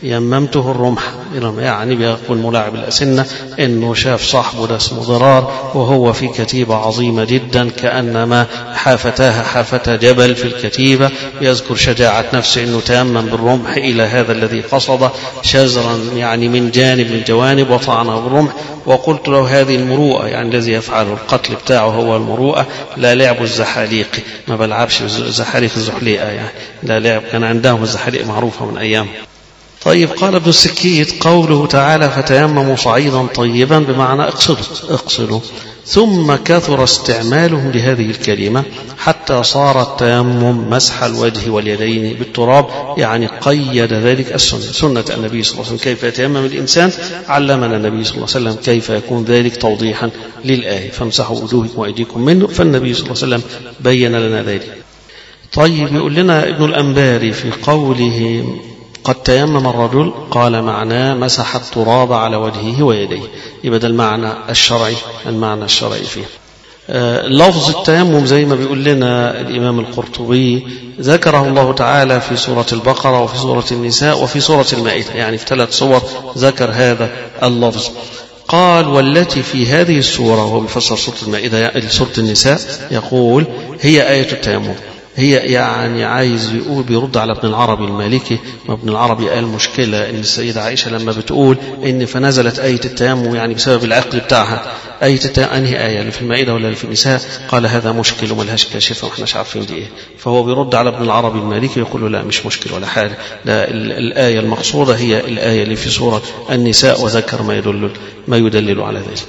يممته الرمح، يعني بيقول ملاعب الأسنة إنه شاف صاحبه ده اسمه ضرار وهو في كتيبة عظيمة جدا كأنما حافتاها حافة جبل في الكتيبة، يذكر شجاعة نفسه إنه تيمم بالرمح إلى هذا الذي قصد شزرا يعني من جانب من الجوانب وطعنه بالرمح. وقلت له هذه المروءة، يعني الذي يفعل القتل بتاعه هو المروءة، لا لعب الزحاليق، ما بلعبش الزحاليق الزحليقة يعني، لا لعب، كان عندهم الزحاليق معروفة من أيام. طيب قال ابن السكيت قوله تعالى فتيمموا صعيدا طيبا بمعنى اقصدوا اقصدوا، ثم كثر استعمالهم لهذه الكلمة حتى صار التيمم مسح الوجه واليدين بالتراب، يعني قيد ذلك السنة، سنة النبي صلى الله عليه وسلم كيف يتيمم الإنسان، علمنا النبي صلى الله عليه وسلم كيف يكون ذلك توضيحا للآية فامسحوا وجوهكم وأيديكم منه، فالنبي صلى الله عليه وسلم بين لنا ذلك. طيب يقول لنا ابن الأنباري في قوله قد تيمم الرجل، قال معناه مسح التراب على وجهه ويديه، يبقى ده المعنى الشرعي، المعنى الشرعي فيه. آه لفظ التيمم زي ما بيقول لنا الإمام القرطبي ذكره الله تعالى في سورة البقرة وفي سورة النساء وفي سورة المائدة، يعني في ثلاث صور ذكر هذا اللفظ. قال والتي في هذه السورة، وهو بيفسر سورة المائدة سورة النساء، يقول هي آية التيمم، هي يعني عايز يقول بيرد على ابن العربي المالكي، وابن العربي قال مشكلة ان السيدة عائشة لما بتقول ان فنزلت آية التيمم يعني بسبب العقل بتاعها، آية التيمم انهي آية اللي في المائدة ولا اللي في النساء؟ قال هذا مشكل وملهاش كاشفة واحنا مش عارفين دي ايه، فهو بيرد على ابن العربي المالكي يقول له لا مش مشكل ولا حاجة، لا الآية المقصودة هي الآية اللي في سورة النساء، وذكر ما يدل ما يدلل على ذلك.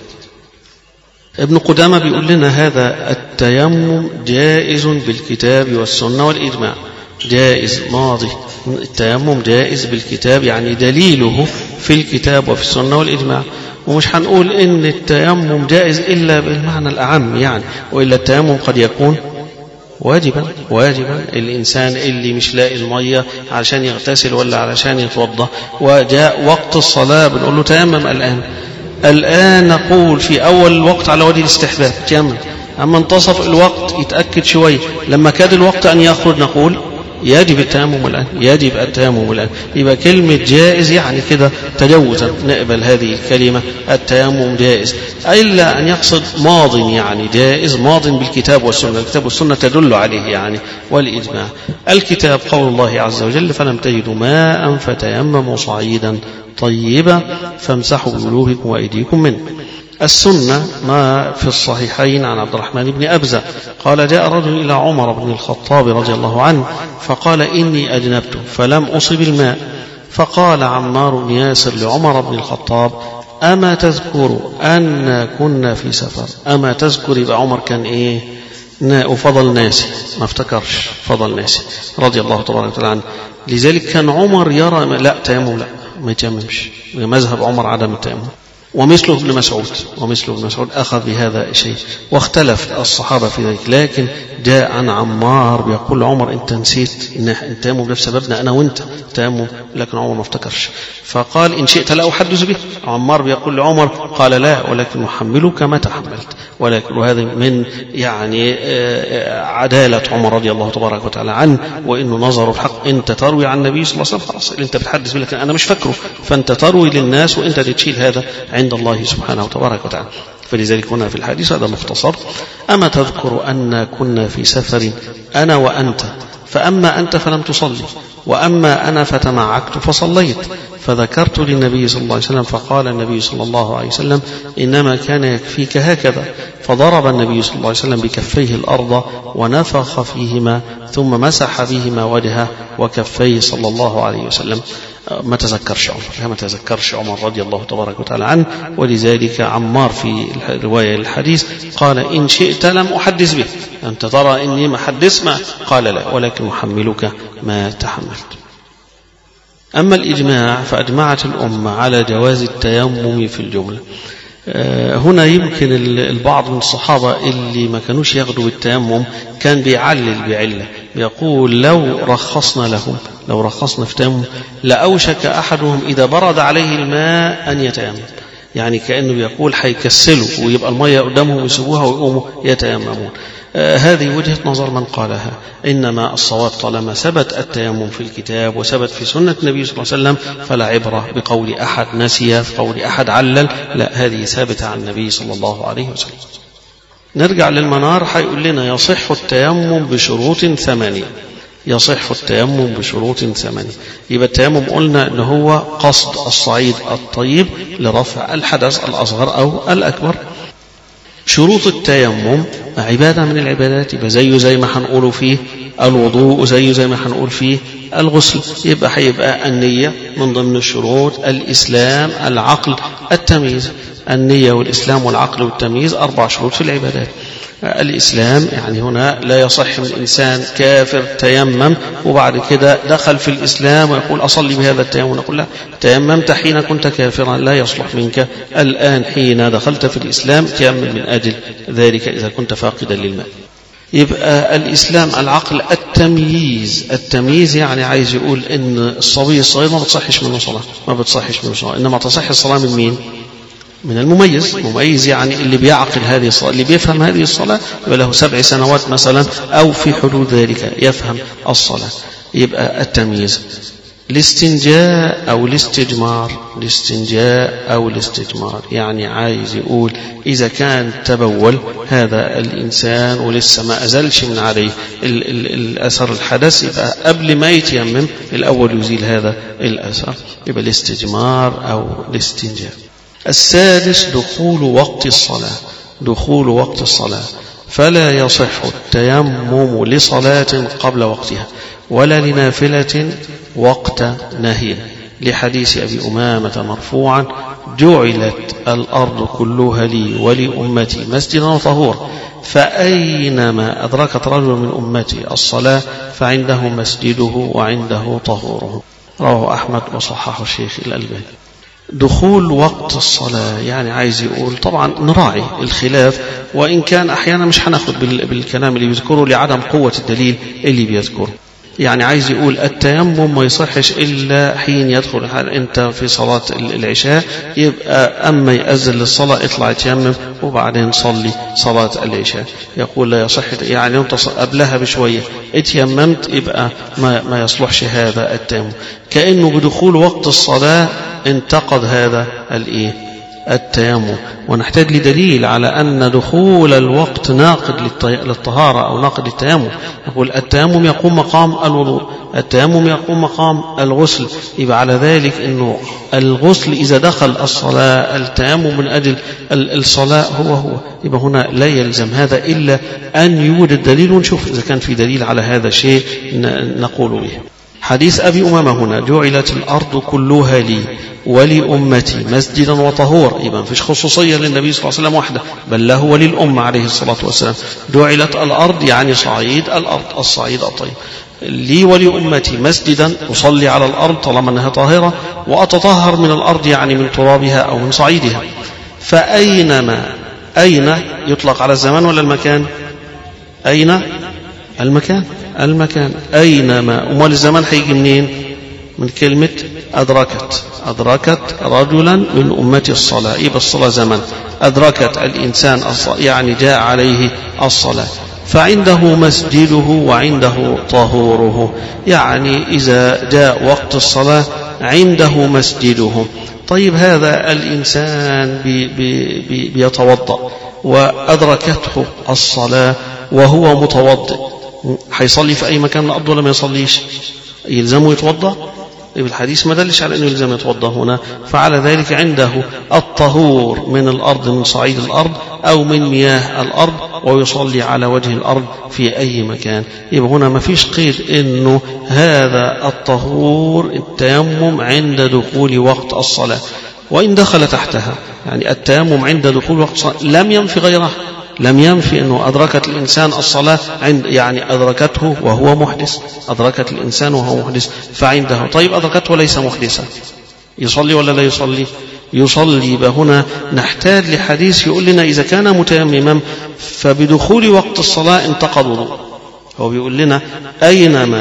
ابن قدامة بيقول لنا هذا التيمم جائز بالكتاب والسنة والإجماع، جائز ماضي، التيمم جائز بالكتاب يعني دليله في الكتاب وفي السنة والإجماع، ومش هنقول إن التيمم جائز إلا بالمعنى الأعم يعني، وإلا التيمم قد يكون واجبا واجبا الإنسان اللي مش لاقي المية علشان يغتسل ولا علشان يتوضأ وجاء وقت الصلاة بنقول له تيمم الآن، الآن نقول في أول الوقت على وجه الاستحباب تيمم، أما انتصف الوقت يتأكد شوية، لما كاد الوقت أن يخرج نقول يجب التيمم الآن، يجب التيمم الآن. يبقى كلمة جائز يعني كده تجوزا نقبل هذه الكلمة التيمم جائز، إلا أن يقصد ماض يعني جائز ماض بالكتاب والسنة، الكتاب والسنة تدل عليه يعني والإجماع. الكتاب قول الله عز وجل فلم تجدوا ماء فتيمموا صعيدا طيبا فامسحوا بوجوهكم وأيديكم منه. السنة ما في الصحيحين عن عبد الرحمن بن أبزة قال جاء رجل إلى عمر بن الخطاب رضي الله عنه فقال إني أجنبت فلم أصب الماء، فقال عمار بن ياسر لعمر بن الخطاب أما تذكر أن كنا في سفر، أما تذكر، يبقى عمر كان إيه وفضل ناسي، ما افتكرش فضل ناسي رضي الله تبارك وتعالى عنه، لذلك كان عمر يرى لا تيمم لا ما يتيممش، مذهب عمر عدم التيمم. ومثله ابن مسعود ومثله ابن مسعود أخذ بهذا الشيء، واختلف الصحابة في ذلك، لكن جاء عن عمار بيقول عمر أنت نسيت إن التيمم ده بسببنا أنا وأنت تيمم، لكن عمر ما افتكرش، فقال إن شئت لا أحدث به. عمار بيقول لعمر قال لا ولكن أحملك ما تحملت، ولكن وهذا من يعني عدالة عمر رضي الله تبارك وتعالى عنه، وإنه نظر الحق، أنت تروي عن النبي صلى الله عليه وسلم خلاص أنت بتحدث به لكن أنا مش فاكره، فأنت تروي للناس وأنت تشيل هذا عند الله سبحانه وتبارك وتعالى. فلذلك هنا في الحديث هذا مختصر، أما تذكر أن كنا في سفر أنا وأنت، فأما أنت فلم تصلي وأما أنا فتمعكت فصليت، فذكرت للنبي صلى الله عليه وسلم فقال النبي صلى الله عليه وسلم إنما كان يكفيك هكذا، فضرب النبي صلى الله عليه وسلم بكفيه الأرض ونفخ فيهما ثم مسح بهما وجهه وكفيه صلى الله عليه وسلم. ما تذكرش عمر ما تذكرش عمر رضي الله تبارك وتعالى عنه، ولذلك عمار في رواية الحديث قال إن شئت لم أحدث به، أنت ترى إني ما حدث ما، قال لا ولكن أحملك ما تحملت. أما الإجماع فأجمعت الأمة على جواز التيمم في الجملة. هنا يمكن البعض من الصحابة اللي ما كانوش ياخدوا بالتيمم كان بيعلل بعلة، بيقول لو رخصنا لهم لو رخصنا في التيمم لأوشك أحدهم إذا برد عليه الماء أن يتيمم، يعني كأنه بيقول هيكسلوا ويبقى المية قدامهم يسيبوها ويقوموا يتيممون. آه هذه وجهة نظر من قالها. إنما الصواب طالما ثبت التيمم في الكتاب وثبت في سنة النبي صلى الله عليه وسلم فلا عبرة بقول أحد نسي، في قول أحد علل، لا، هذه ثابتة عن النبي صلى الله عليه وسلم. نرجع للمنار، هيقول لنا يصح التيمم بشروط ثمانية. يصح التيمم بشروط ثمانية. يبقى التيمم قلنا ان هو قصد الصعيد الطيب لرفع الحدث الأصغر أو الأكبر. شروط التيمم عبادة من العبادات، يبقى زيه زي ما هنقوله فيه الوضوء، زيه زي ما هنقول فيه الغسل. يبقى هيبقى النية من ضمن الشروط، الإسلام، العقل، التمييز. النية والإسلام والعقل والتمييز أربع شروط في العبادات. الإسلام يعني هنا لا يصح من إنسان كافر تيمم وبعد كده دخل في الإسلام ويقول أصلي بهذا التيمم، نقول لا، تيممت حين كنت كافرا، لا يصلح منك الآن حين دخلت في الإسلام تيمم من أجل ذلك إذا كنت فاقدا للماء. يبقى الإسلام، العقل، التمييز. التمييز يعني عايز يقول إن الصبي الصغير ما بتصحش منه صلاة، ما بتصحش منه صلاة، إنما تصح الصلاة من مين؟ من المميز. مميز يعني اللي بيعقل هذه الصلاة، اللي بيفهم هذه الصلاة، يبقى له سبع سنوات مثلا أو في حدود ذلك يفهم الصلاة. يبقى التمييز. الاستنجاء أو الاستجمار. الاستنجاء أو الاستجمار يعني عايز يقول إذا كان تبول هذا الإنسان ولسه ما أزلش من عليه الأثر الحدث، يبقى قبل ما يتيمم الأول يزيل هذا الأثر، يبقى الاستجمار أو الاستنجاء. السادس دخول وقت الصلاة. دخول وقت الصلاة، فلا يصح التيمم لصلاة قبل وقتها ولا لنافلة وقت نهي، لحديث أبي أمامة مرفوعا: جعلت الأرض كلها لي ولأمتي مسجدا وطهورا، فأينما أدركت رجل من أمتي الصلاة فعنده مسجده وعنده طهوره. رواه أحمد وصححه الشيخ الألباني. دخول وقت الصلاة يعني عايز يقول طبعا نراعي الخلاف، وإن كان أحيانا مش هناخد بالكلام اللي بيذكره لعدم قوة الدليل اللي بيذكره. يعني عايز يقول التيمم ما يصحش إلا حين يدخل أنت في صلاة العشاء، يبقى أما يأذن للصلاة اطلع يتيمم وبعدين صلي صلاة العشاء. يقول لا يصح، يعني أنت قبلها بشوية اتيممت يبقى ما, ما يصلحش هذا التيمم، كأنه بدخول وقت الصلاة انتقد هذا الإيه التيمم. ونحتاج لدليل على أن دخول الوقت ناقض للطهارة أو ناقض للتيمم. نقول التيمم يقوم مقام الوضوء، التيمم يقوم مقام الغسل، يبقى على ذلك أنه الغسل إذا دخل الصلاة، التيمم من أجل الصلاة هو هو. يبقى هنا لا يلزم هذا إلا أن يوجد دليل، ونشوف إذا كان في دليل على هذا الشيء نقول به. حديث أبي أمامة هنا: جعلت الأرض كلها لي ولأمتي مسجدا وطهورا، يبقى مفيش خصوصية للنبي صلى الله عليه وسلم وحده، بل له وللأمة عليه الصلاة والسلام. جعلت الأرض يعني صعيد الأرض، الصعيد الطيب، لي ولأمتي مسجدا، أصلي على الأرض طالما أنها طاهرة، وأتطهر من الأرض يعني من ترابها أو من صعيدها. فأينما، أين يطلق على الزمان ولا المكان؟ أين المكان، المكان أينما. أموال الزمان هيجي منين؟ من كلمة أدركت، أدركت رجلا من أمتي الصلاة، يبقى الصلاة زمن. أدركت الإنسان الصلاة يعني جاء عليه الصلاة، فعنده مسجده وعنده طهوره، يعني إذا جاء وقت الصلاة عنده مسجده. طيب هذا الإنسان بي بي بي بيتوضأ وأدركته الصلاة وهو متوضئ، هيصلي في أي مكان من الأرض ولا ما يصليش؟ يلزمه يتوضأ؟ الحديث ما دلش على أنه يلزم يتوضأ هنا، فعلى ذلك عنده الطهور من الأرض، من صعيد الأرض أو من مياه الأرض، ويصلي على وجه الأرض في أي مكان. يبقى هنا ما فيش قيد أنه هذا الطهور التيمم عند دخول وقت الصلاة، وإن دخل تحتها، يعني التيمم عند دخول وقت الصلاة لم ينفي غيرها، لم ينفي أنه أدركت الإنسان الصلاة عند، يعني أدركته وهو محدث، أدركت الإنسان وهو محدث فعنده. طيب أدركته وليس محدثا، يصلي ولا لا يصلي؟ يصلي. يبقى هنا نحتاج لحديث يقول لنا إذا كان متيمما فبدخول وقت الصلاة انتقض وضوء. هو بيقول لنا أينما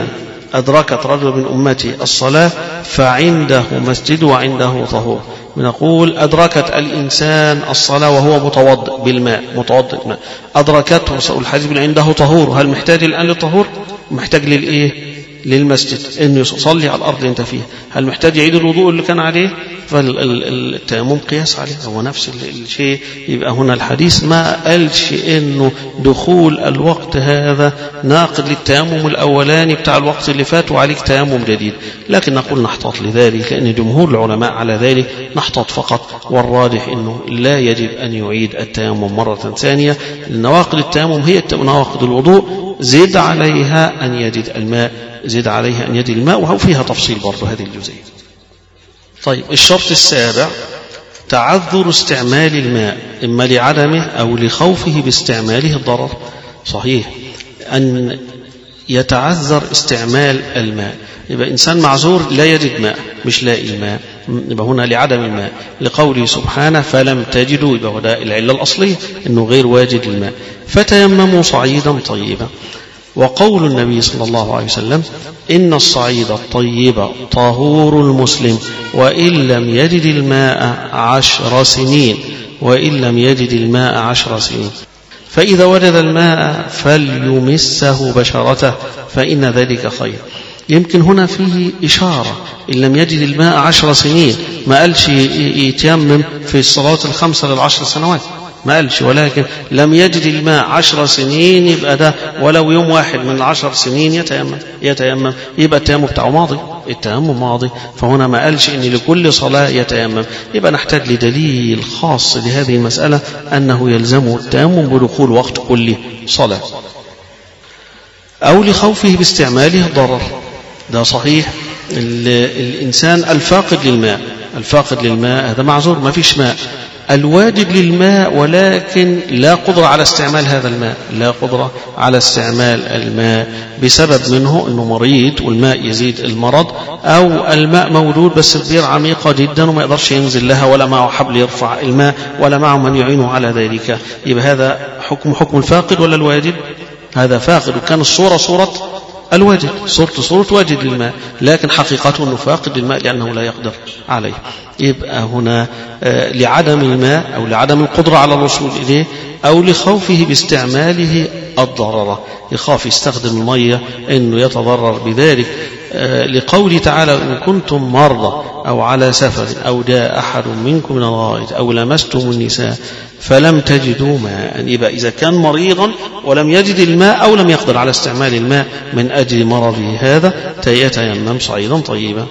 أدركت رجل من أمتي الصلاة فعنده مسجد وعنده طهور. نقول أدركت الإنسان الصلاة وهو متوضئ بالماء متوضئ بالماء أدركته الحديث عنده طهور، هل محتاج الآن للطهور؟ محتاج للإيه؟ للمسجد، إنه يصلي على الأرض اللي أنت فيها. هل محتاج يعيد الوضوء اللي كان عليه؟ فالتيمم قياس عليه، هو نفس الشيء. يبقى هنا الحديث ما قالش إنه دخول الوقت هذا ناقض للتيمم الأولاني بتاع الوقت اللي فات وعليك تيمم جديد، لكن نقول نحتاط لذلك لأن جمهور العلماء على ذلك، نحتاط فقط. والراجح إنه لا يجب أن يعيد التيمم مرة ثانية. نواقض التيمم هي نواقض الوضوء، زد عليها أن يجد الماء زد عليها أن يجد الماء، وهو فيها تفصيل برضه هذه الجزئية. طيب الشرط السابع تعذر استعمال الماء إما لعدمه أو لخوفه باستعماله الضرر. صحيح أن يتعذر استعمال الماء، يبقى إنسان معذور لا يجد ماء مش لاقي ماء، يبقى هنا لعدم الماء لقوله سبحانه فلم تجدوا، يبقى ده العلة الأصلية إنه غير واجد الماء، فتيمموا صعيدا طيبا. وقول النبي صلى الله عليه وسلم إن الصعيد الطيب طهور المسلم وإن لم يجد الماء عشر سنين وإن لم يجد الماء عشر سنين فإذا وجد الماء فليمسه بشرته فإن ذلك خير. يمكن هنا فيه إشارة، إن لم يجد الماء عشر سنين ما قالش يتيمم في الصلاة الخمسة للعشر سنوات، ما قالش، ولكن لم يجد الماء عشر سنين يبقى ده ولو يوم واحد من العشر سنين يتيمم يتيمم يبقى التيمم بتاعه ماضي، التيمم ماضي. فهنا ما قالش إن لكل صلاة يتيمم، يبقى نحتاج لدليل خاص لهذه المسألة أنه يلزم التيمم بدخول وقت كل صلاة أو لخوفه باستعماله ضرر. ده صحيح الإنسان الفاقد للماء الفاقد للماء هذا معذور، ما فيش ماء. الواجد للماء ولكن لا قدرة على استعمال هذا الماء لا قدرة على استعمال الماء بسبب منه أنه مريض والماء يزيد المرض، أو الماء موجود بس البير عميقة جدا وما يقدرش ينزل لها ولا معه حبل يرفع الماء ولا معه من يعينه على ذلك، يبقى هذا حكم حكم الفاقد ولا الواجد؟ هذا فاقد، وكان الصورة صورة الواجد، صورة صورة واجد للماء، لكن حقيقته أنه فاقد للماء لأنه لا يقدر عليه. يبقى هنا لعدم الماء أو لعدم القدرة على الوصول إليه أو لخوفه باستعماله الضرر، يخاف يستخدم المية أنه يتضرر بذلك، لقوله تعالى إن كنتم مرضى أو على سفر أو جاء أحد منكم من الغائط أو لمستم النساء فلم تجدوا ماء. يبقى إذا كان مريضا ولم يجد الماء أو لم يقدر على استعمال الماء من أجل مرضه هذا يتيمم صعيدا طيبا.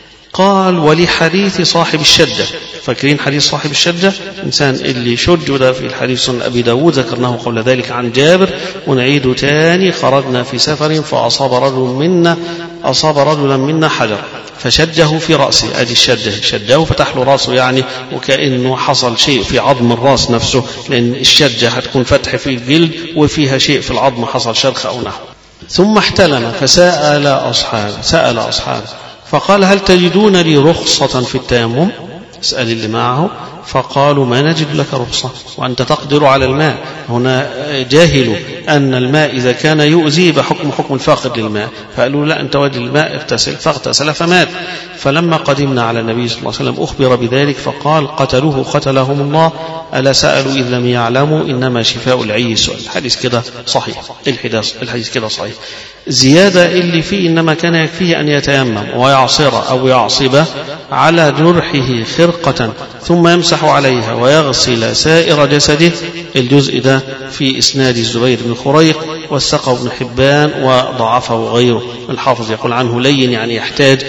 قال ولحديث صاحب الشدة، فاكرين حديث صاحب الشدة إنسان اللي شج، وده في الحديث سنن أبي داود ذكرناه قبل ذلك عن جابر، ونعيد تاني خرجنا في سفر فأصاب رجل منا أصاب رجلا منا حجر فشجه في رأسه، أدي الشدة شده فتح له رأسه، يعني وكأنه حصل شيء في عظم الرأس نفسه، لأن الشجة هتكون فتح في الجلد وفيها شيء في العظم حصل شرخ أو نحو. ثم احتلم فسأل أصحابه سأل أصحابه فقال هل تجدون لي رخصة في التيمم؟ اسأل اللي معه، فقالوا ما نجد لك رخصة وأنت تقدر على الماء. هنا جاهلوا أن الماء إذا كان يؤذي بحكم حكم الفاقد للماء، فقالوا لا أنت وجد الماء اغتسل، فاغتسل فمات. فلما قدمنا على النبي صلى الله عليه وسلم أخبر بذلك فقال قتلوه قتلهم الله، ألا سألوا إذ لم يعلموا إنما شفاء العي السؤال. الحديث كده صحيح، الحديث كده صحيح. زيادة اللي فيه إنما كان يكفيه أن يتيمم ويعصر أو يعصب على جرحه خرقة ثم يمسح عليها ويغسل سائر جسده، الجزء ده في إسناد الزبير بن خريق وثقه ابن حبان وضعفه غيره. الحافظ يقول عنه لين، يعني يحتاج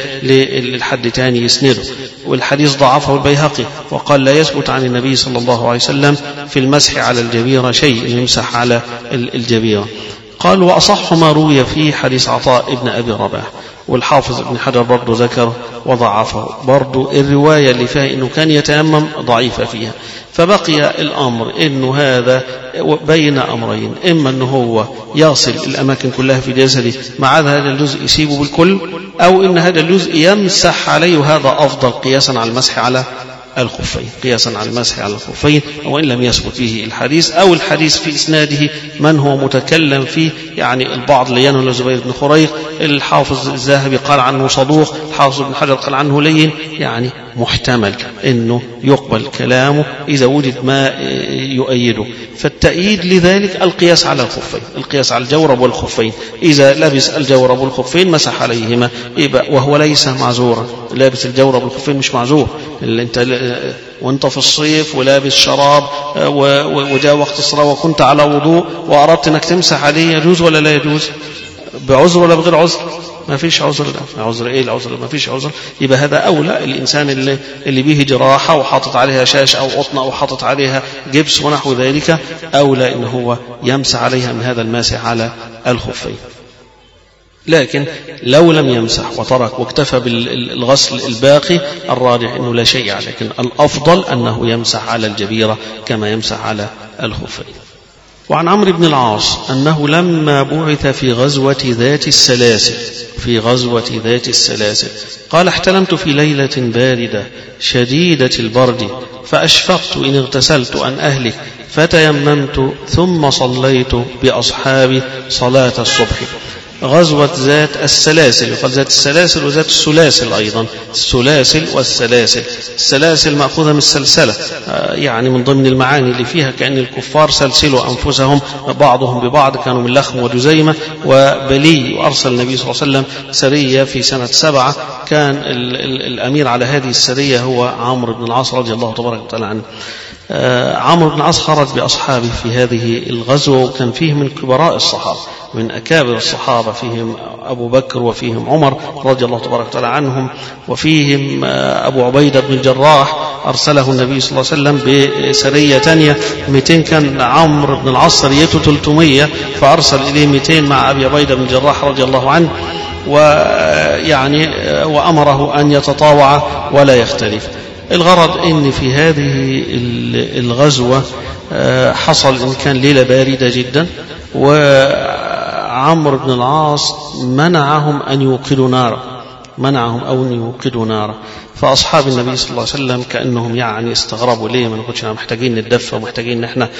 للحد تاني يسنده، والحديث ضعفه البيهقي وقال لا يثبت عن النبي صلى الله عليه وسلم في المسح على الجبيرة شيء يمسح على الجبيرة. قال وأصح ما روي في حديث عطاء ابن أبي رباح، والحافظ ابن حجر برضو ذكر وضعفه، برضو الرواية اللي فيها إنه كان يتيمم ضعيفة فيها. فبقي الأمر إنه هذا بين أمرين، إما أنه هو يغسل الأماكن كلها في جسده مع هذا الجزء يسيبه بالكل، أو إن هذا الجزء يمسح عليه، هذا أفضل قياسا على المسح على الخفين قياسا على المسح على الخفين، وإن لم يثبت به الحديث أو الحديث في إسناده من هو متكلم فيه، يعني البعض لينه لزبير بن خريق الحافظ الذهبي قال عنه صدوق، الحافظ ابن حجر قال عنه لين، يعني محتمل أنه يقبل كلامه إذا وجد ما يؤيده. فالتأييد لذلك القياس على الخفين، القياس على الجورب والخفين، إذا لبس الجورب والخفين مسح عليهما وهو ليس معذورا. لابس الجورب والخفين مش معذور، اللي انت وانت في الصيف ولابس شراب وجاء وقت الصلاة وكنت على وضوء وأردت انك تمسح عليه، يجوز ولا لا يجوز؟ بعذر ولا بغير عذر؟ ما فيش عذر. لا عذر ايه العذر؟ ما فيش عذر. يبقى هذا اولى الانسان اللي اللي به جراحه وحاطط عليها شاش او قطن او حاطط عليها جبس ونحو ذلك، اولى ان هو يمسح عليها من هذا الماسح على الخفين. لكن لو لم يمسح وترك واكتفى بالغسل الباقي، الراجح انه لا شيء عليه، لكن الافضل انه يمسح على الجبيره كما يمسح على الخفين. وعن عمرو بن العاص أنه لما بعث في غزوة ذات السلاسل في غزوة ذات السلاسل قال: احتلمت في ليلة باردة شديدة البرد فأشفقت إن اغتسلت أن أهلك، فتيممت ثم صليت بأصحابي صلاة الصبح. غزوة ذات السلاسل، يقال ذات السلاسل وذات السلاسل أيضا، السلاسل والسلاسل. السلاسل مأخوذة من السلسلة، يعني من ضمن المعاني اللي فيها كأن الكفار سلسلوا أنفسهم بعضهم ببعض، كانوا من لخم وجزيمة وبلي. وأرسل النبي صلى الله عليه وسلم سرية في سنة سبعة، كان ال ال الأمير على هذه السرية هو عمرو بن العاص رضي الله تبارك وتعالى عنه. عمرو بن العاص خرج بأصحابه في هذه الغزوة، وكان فيه من كبراء الصحابة، من أكابر الصحابة، فيهم أبو بكر وفيهم عمر رضي الله تبارك وتعالى عنهم، وفيهم أبو عبيدة بن الجراح أرسله النبي صلى الله عليه وسلم بسرية تانية مئتين، كان عمرو بن العاص سريته ثلاثمئة فأرسل إليه مئتين مع أبي عبيدة بن الجراح رضي الله عنه، ويعني وأمره أن يتطاوع ولا يختلف. الغرض ان في هذه الغزوة حصل ان كان ليلة باردة جدا، وعمرو بن العاص منعهم ان يوقدوا نارا منعهم او ان يوقدوا نارا فاصحاب النبي صلى الله عليه وسلم كانهم يعني استغربوا، ليه ما نقولش محتاجين نتدفى ومحتاجين ان احنا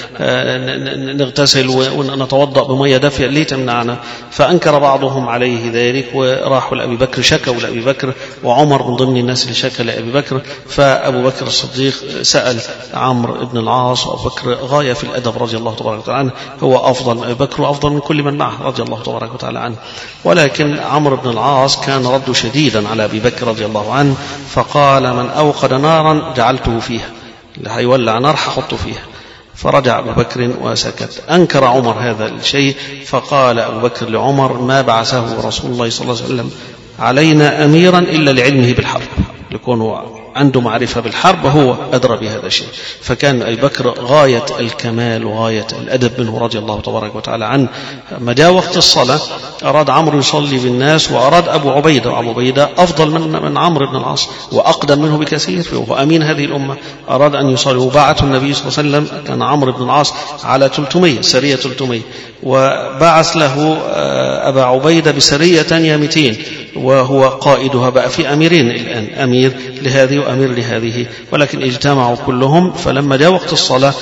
نغتسل ونتوضا بميه دافيه، ليه تمنعنا؟ فانكر بعضهم عليه ذلك، وراحوا لابي بكر، شكوا لابي بكر، وعمر من ضمن الناس اللي شكى لابي بكر. فابو بكر الصديق سال عمرو بن العاص، وابو بكر غايه في الادب رضي الله تبارك وتعالى عنه، هو افضل من ابي بكر وافضل من كل من معه رضي الله تبارك وتعالى عنه، ولكن عمرو بن العاص كان رد شديدا على ابي بكر رضي الله عنه، فقال: من أوقد نارا جعلته فيها، اللي هيولع نار ححطه فيها. فرجع أبو بكر وسكت. أنكر عمر هذا الشيء، فقال أبو بكر لعمر: ما بعثه رسول الله صلى الله عليه وسلم علينا أميرا إلا لعلمه بالحرب، لكونه عنده معرفة بالحرب هو أدرى بهذا الشيء. فكان أبي بكر غاية الكمال وغاية الأدب منه رضي الله تبارك وتعالى عنه. ما جاء وقت الصلاة أراد عمرو يصلي بالناس، وأراد أبو عبيدة، وأبو عبيدة أفضل من من عمرو بن العاص وأقدم منه بكثير، وهو أمين هذه الأمة، أراد أن يصلي. وبعث النبي صلى الله عليه وسلم، كان عمرو بن العاص على ثلاثمئة سرية ثلاثمئة، وبعث له أبا عبيدة بسرية ثانية مئتين، وهو قائدها. بقى في أميرين الآن، أمير لهذه وأمير لهذه، ولكن اجتمعوا كلهم. فلما جاء وقت الصلاة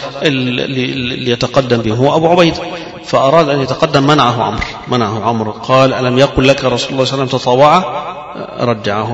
اللي يتقدم به هو أبو عبيدة، فأراد أن يتقدم، منعه عمرو منعه عمرو قال: ألم يقل لك رسول الله صلى الله عليه وسلم تطوع؟ رجعه.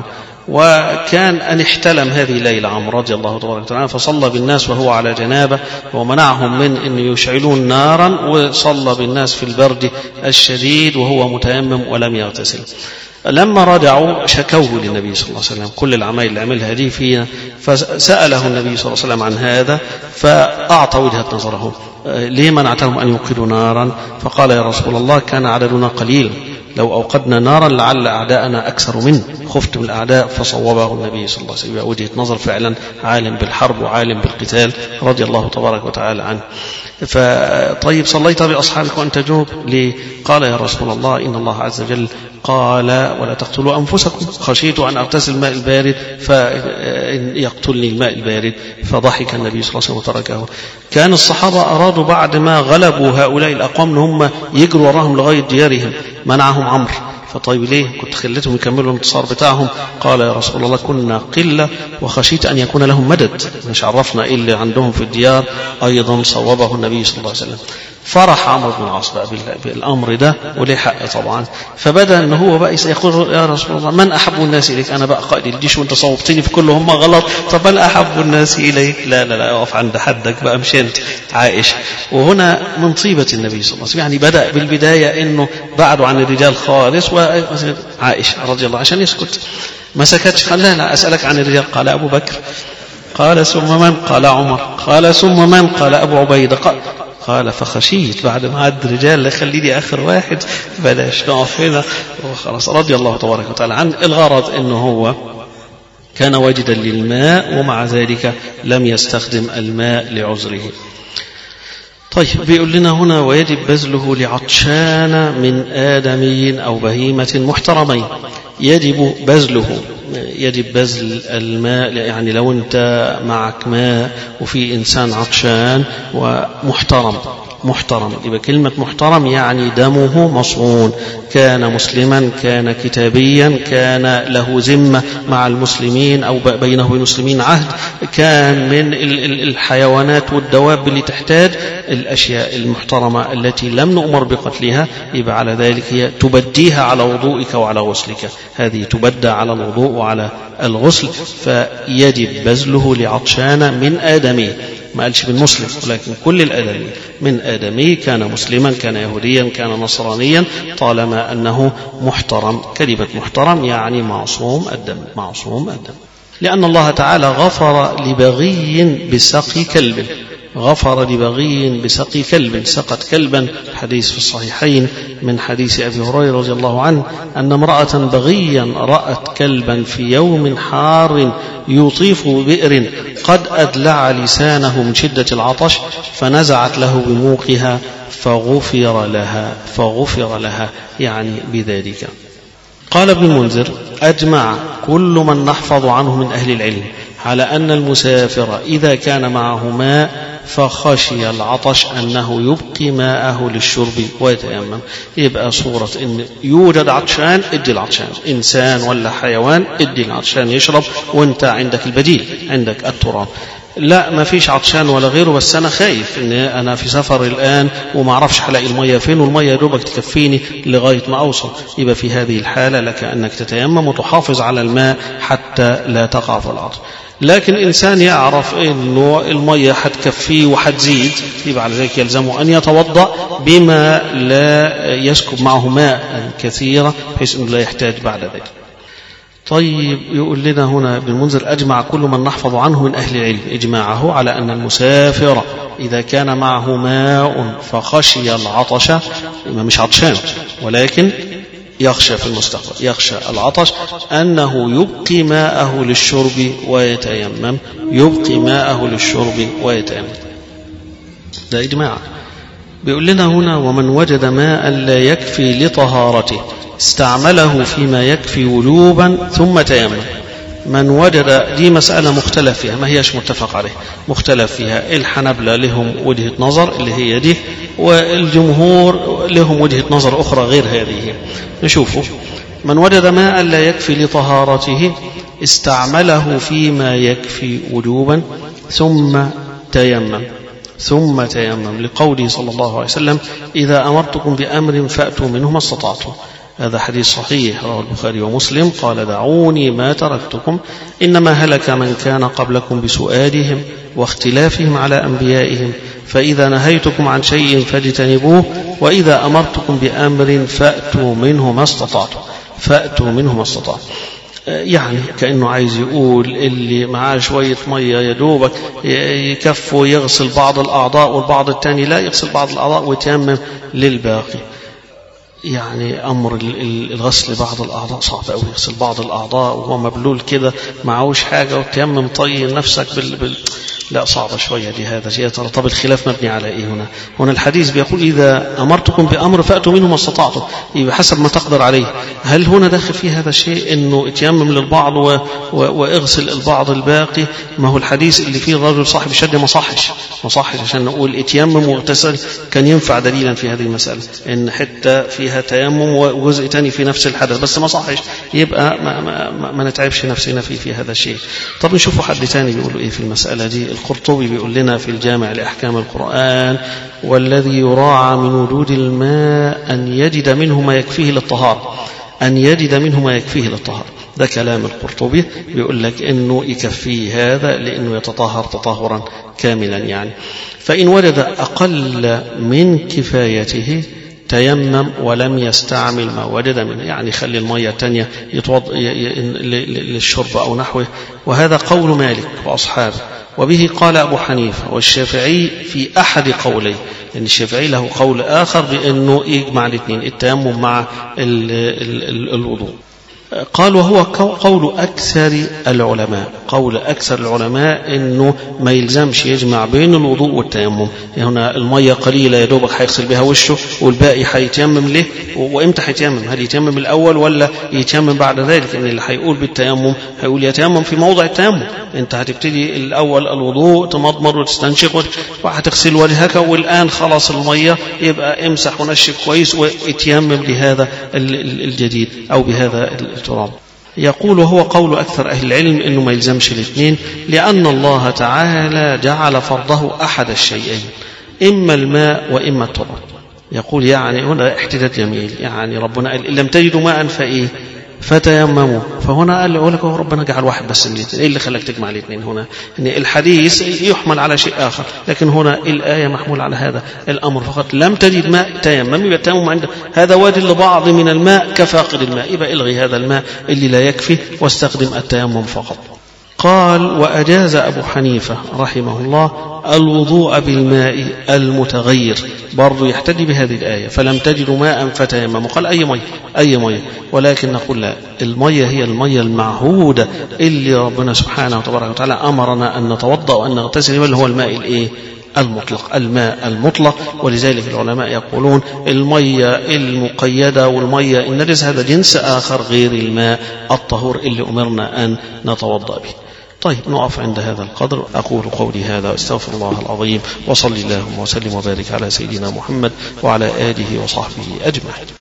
وكان أن احتلم هذه الليلة عمرو رضي الله تبارك وتعالى، فصلى بالناس وهو على جنابه، ومنعهم من أن يشعلون نارا، وصلى بالناس في البرد الشديد وهو متيمم ولم يغتسل. لما رجعوا شكوه للنبي صلى الله عليه وسلم، كل الأعمال اللي عملها دي فينا، فسأله النبي صلى الله عليه وسلم عن هذا، فأعطى وجهة نظره: ليه منعتهم أن يوقدوا نارا؟ فقال: يا رسول الله، كان عددنا قليل، لو أوقدنا نارا لعل أعداءنا أكثر منه، خفت من الأعداء. فصوبه النبي صلى الله عليه وسلم، وجهة نظر فعلا، عالم بالحرب وعالم بالقتال رضي الله تبارك وتعالى عنه. فطيب صليت بأصحابك وأنت جنوب ليه؟ قال: يا رسول الله، إن الله عز وجل قال: ولا تقتلوا أنفسكم، خشيت أن أغتسل الماء البارد فيقتلني الماء البارد. فضحك النبي صلى الله عليه وسلم وتركه. كان الصحابة أرادوا بعد ما غلبوا هؤلاء الأقوام أن هم يجروا وراهم لغاية ديارهم، منعهم عمرو. فطيب ليه؟ كنت خليتهم يكملوا الانتصار بتاعهم. قال: يا رسول الله، كنا قلة وخشيت أن يكون لهم مدد، مش عرفنا إيه اللي عندهم في الديار. أيضا صوبه النبي صلى الله عليه وسلم. فرح عمرو بن العاص بقى بالأمر ده وليه حق طبعا، فبدأ أنه هو بقى يقول يا رسول الله من أحب الناس إليك؟ أنا بقى قائد الجيش وأنت صوبتني في كله هم غلط، طب من أحب الناس إليك؟ لا لا لا أقف عند حدك بقى، مش أنت عائشة. وهنا من طيبة النبي صلى الله عليه وسلم، يعني بدأ بالبداية أنه بعده عن الرجال خالص وعائشة رضي الله عشان يسكت، ما سكتش، قال لا لا أسألك عن الرجال، قال أبو بكر، قال ثم من؟ قال عمر، قال ثم من؟ قال أبو عبيدة، قال قال فخشيت بعد ما عد الرجال خليني آخر واحد، بلاش نقف هنا وخلاص. رضي الله تبارك وتعالى عن الغرض أنه هو كان واجدا للماء ومع ذلك لم يستخدم الماء لعذره. طيب بيقول لنا هنا ويجب بذله لعطشان من آدمي أو بهيمة محترمين. يجب بذله، يجب بذل الماء، يعني لو أنت معك ماء وفي إنسان عطشان ومحترم، محترم يبقى كلمة محترم يعني دمه مصون، كان مسلما، كان كتابيا، كان له ذمة مع المسلمين أو بينه وبين المسلمين عهد، كان من الحيوانات والدواب اللي تحتاج الأشياء المحترمة التي لم نؤمر بقتلها، يبقى على ذلك هي تبديها على وضوئك وعلى غسلك، هذه تبدى على الوضوء وعلى الغسل. فيجب بذله لعطشان من آدمي، ما قالش من مسلم ولكن كل الآدمي، من آدمي كان مسلما كان يهوديا كان نصرانيا طالما أنه محترم. كلمة محترم يعني معصوم الدم، معصوم الدم، لأن الله تعالى غفر لبغي بسقي كلب، غفر لبغي بسقي كلب، سقت كلبا، حديث في الصحيحين من حديث أبي هريرة رضي الله عنه أن امرأة بغيا رأت كلبا في يوم حار يطيف بئر قد أدلع لسانه من شدة العطش فنزعت له بموقها فغفر لها، فغفر لها يعني بذلك. قال ابن المنذر أجمع كل من نحفظ عنه من أهل العلم على أن المسافر إذا كان معه ماء فخشي العطش أنه يبقي ماءه للشرب ويتيمم. يبقى صورة إن يوجد عطشان ادي العطشان، إنسان ولا حيوان ادي العطشان يشرب وانت عندك البديل، عندك التراب. لا ما فيش عطشان ولا غيره، بس أنا خايف إن أنا في سفر الآن وما أعرفش حلاقي المية فين، والمية يدوبك تكفيني لغاية ما أوصل، يبقى في هذه الحالة لك أنك تتيمم وتحافظ على الماء حتى لا تقع في العطش. لكن إنسان يعرف إنه المية حتكفيه وحتزيد، يبقى على ذلك يلزمه أن يتوضأ بما لا يسكب معه ماء كثيرا بحيث أنه لا يحتاج بعد ذلك. طيب يقول لنا هنا ابن المنذر أجمع كل من نحفظ عنه من أهل العلم إجماعه على أن المسافر إذا كان معه ماء فخشي العطش، مش عطشان ولكن يخشى في المستقبل، يخشى العطش أنه يبقي ماءه للشرب ويتيمم، يبقي ماءه للشرب ويتيمم. ده إجماع. بيقول لنا هنا ومن وجد ماء لا يكفي لطهارته استعمله فيما يكفي وجوبا ثم تيمم. من وجد، دي مسألة مختلف فيها، ما هيش متفق عليه، مختلف فيها. الحنبلة لهم وجهة نظر اللي هي دي، والجمهور لهم وجهة نظر أخرى غير هذه. نشوفه. من وجد ماء لا يكفي لطهارته استعمله فيما يكفي وجوبا ثم تيمم، ثم تيمم لقوله صلى الله عليه وسلم إذا أمرتكم بأمر فأتوا منه ما استطعتم. هذا حديث صحيح رواه البخاري ومسلم. قال دعوني ما تركتكم إنما هلك من كان قبلكم بسؤالهم واختلافهم على أنبيائهم، فإذا نهيتكم عن شيء فاجتنبوه وإذا أمرتكم بأمر فأتوا منه ما استطعتم، فأتوا منه ما استطعتم. يعني كأنه عايز يقول اللي معاه شوية مية يدوبك يكفوا يغسل بعض الأعضاء والبعض الثاني لا يغسل بعض الأعضاء ويتيمم للباقي. يعني أمر الغسل بعض الأعضاء صعب أوي، يغسل بعض الأعضاء وهو مبلول كده معهوش حاجة وتيمم طيب نفسك بال... بال... لا صعبة شوية دي. هذا شيء. طب الخلاف مبني على إيه هنا؟ هنا الحديث بيقول إذا أمرتكم بأمر فأتوا منه ما استطعتم، يبقى حسب ما تقدر عليه. هل هنا داخل فيه هذا الشيء إنه اتيمم للبعض و... و... واغسل البعض الباقي؟ ما هو الحديث اللي فيه الرجل صاحب الشد ما صحش، ما صحش عشان نقول اتيمم واغتسل، كان ينفع دليلا في هذه المسألة إن حتى فيها فيها تيمم وجزء تاني في نفس الحدث بس ما صحش، يبقى ما, ما, ما, ما نتعبش نفسنا في في هذا الشيء. طب نشوفوا حد تاني بيقولوا ايه في المسألة دي. القرطبي بيقول لنا في الجامع لأحكام القرآن: والذي يراعى من وجود الماء أن يجد منه ما يكفيه للطهارة، أن يجد منه ما يكفيه للطهارة. ده كلام القرطبي، بيقول لك إنه يكفيه هذا لأنه يتطهر تطهرا كاملا يعني. فإن وجد أقل من كفايته تيمم ولم يستعمل ما وجد منه، يعني خلي المية التانية يتوض... للشرب أو نحوه. وهذا قول مالك وأصحابه، وبه قال أبو حنيفة والشافعي في أحد قوليه، لأن يعني الشافعي له قول آخر بأنه يجمع الاثنين، التيمم مع ال ال ال الوضوء. قال وهو قول أكثر العلماء، قول أكثر العلماء إنه ما يلزمش يجمع بين الوضوء والتيمم. هنا المية قليلة يا دوبك هيغسل بها وشه والباقي هيتيمم له. وإمتى هيتيمم؟ هل يتيمم الأول ولا يتيمم بعد ذلك؟ إن اللي هيقول بالتيمم هيقول يتيمم في موضع التيمم. أنت هتبتدي الأول الوضوء تمضمر وتستنشق وهتغسل وجهك، والآن خلاص المية، يبقى امسح ونشف كويس واتيمم لهذا الجديد أو بهذا التراب. يقول وهو قول أكثر أهل العلم إنه ما يلزمش الاثنين، لأن الله تعالى جعل فرضه أحد الشيئين، إما الماء وإما التراب. يقول يعني هنا احتجاج جميل، يعني ربنا قال إن لم تجدوا ماء فإيه فتيمموا، فهنا قال لك ربنا جعل واحد بس من الاثنين. ايه اللي خلاك تجمع الاثنين هنا؟ ان الحديث يحمل على شيء اخر، لكن هنا الايه محمول على هذا الامر فقط. لم تجد ماء تيمم، يبقى التيمم عند هذا واد لبعض من الماء كفاقد الماء، يبقى الغي هذا الماء اللي لا يكفي واستخدم التيمم فقط. قال وأجاز أبو حنيفة رحمه الله الوضوء بالماء المتغير، برضو يحتدي بهذه الآية: فلم تجدوا ماء فتيمموا. قال أي مية أي مية، ولكن نقول لا، المية هي المية المعهودة اللي ربنا سبحانه وتبارك وتعالى أمرنا أن نتوضأ وأن نغتسل، اللي هو الماء الإيه المطلق، الماء المطلق. ولذلك العلماء يقولون المية المقيدة والمية النجس هذا جنس آخر غير الماء الطهور اللي أمرنا أن نتوضأ به. طيب نقف عند هذا القدر. أقول قولي هذا واستغفر الله العظيم، وصلي اللهم وسلم وبارك على سيدنا محمد وعلى آله وصحبه أجمعين.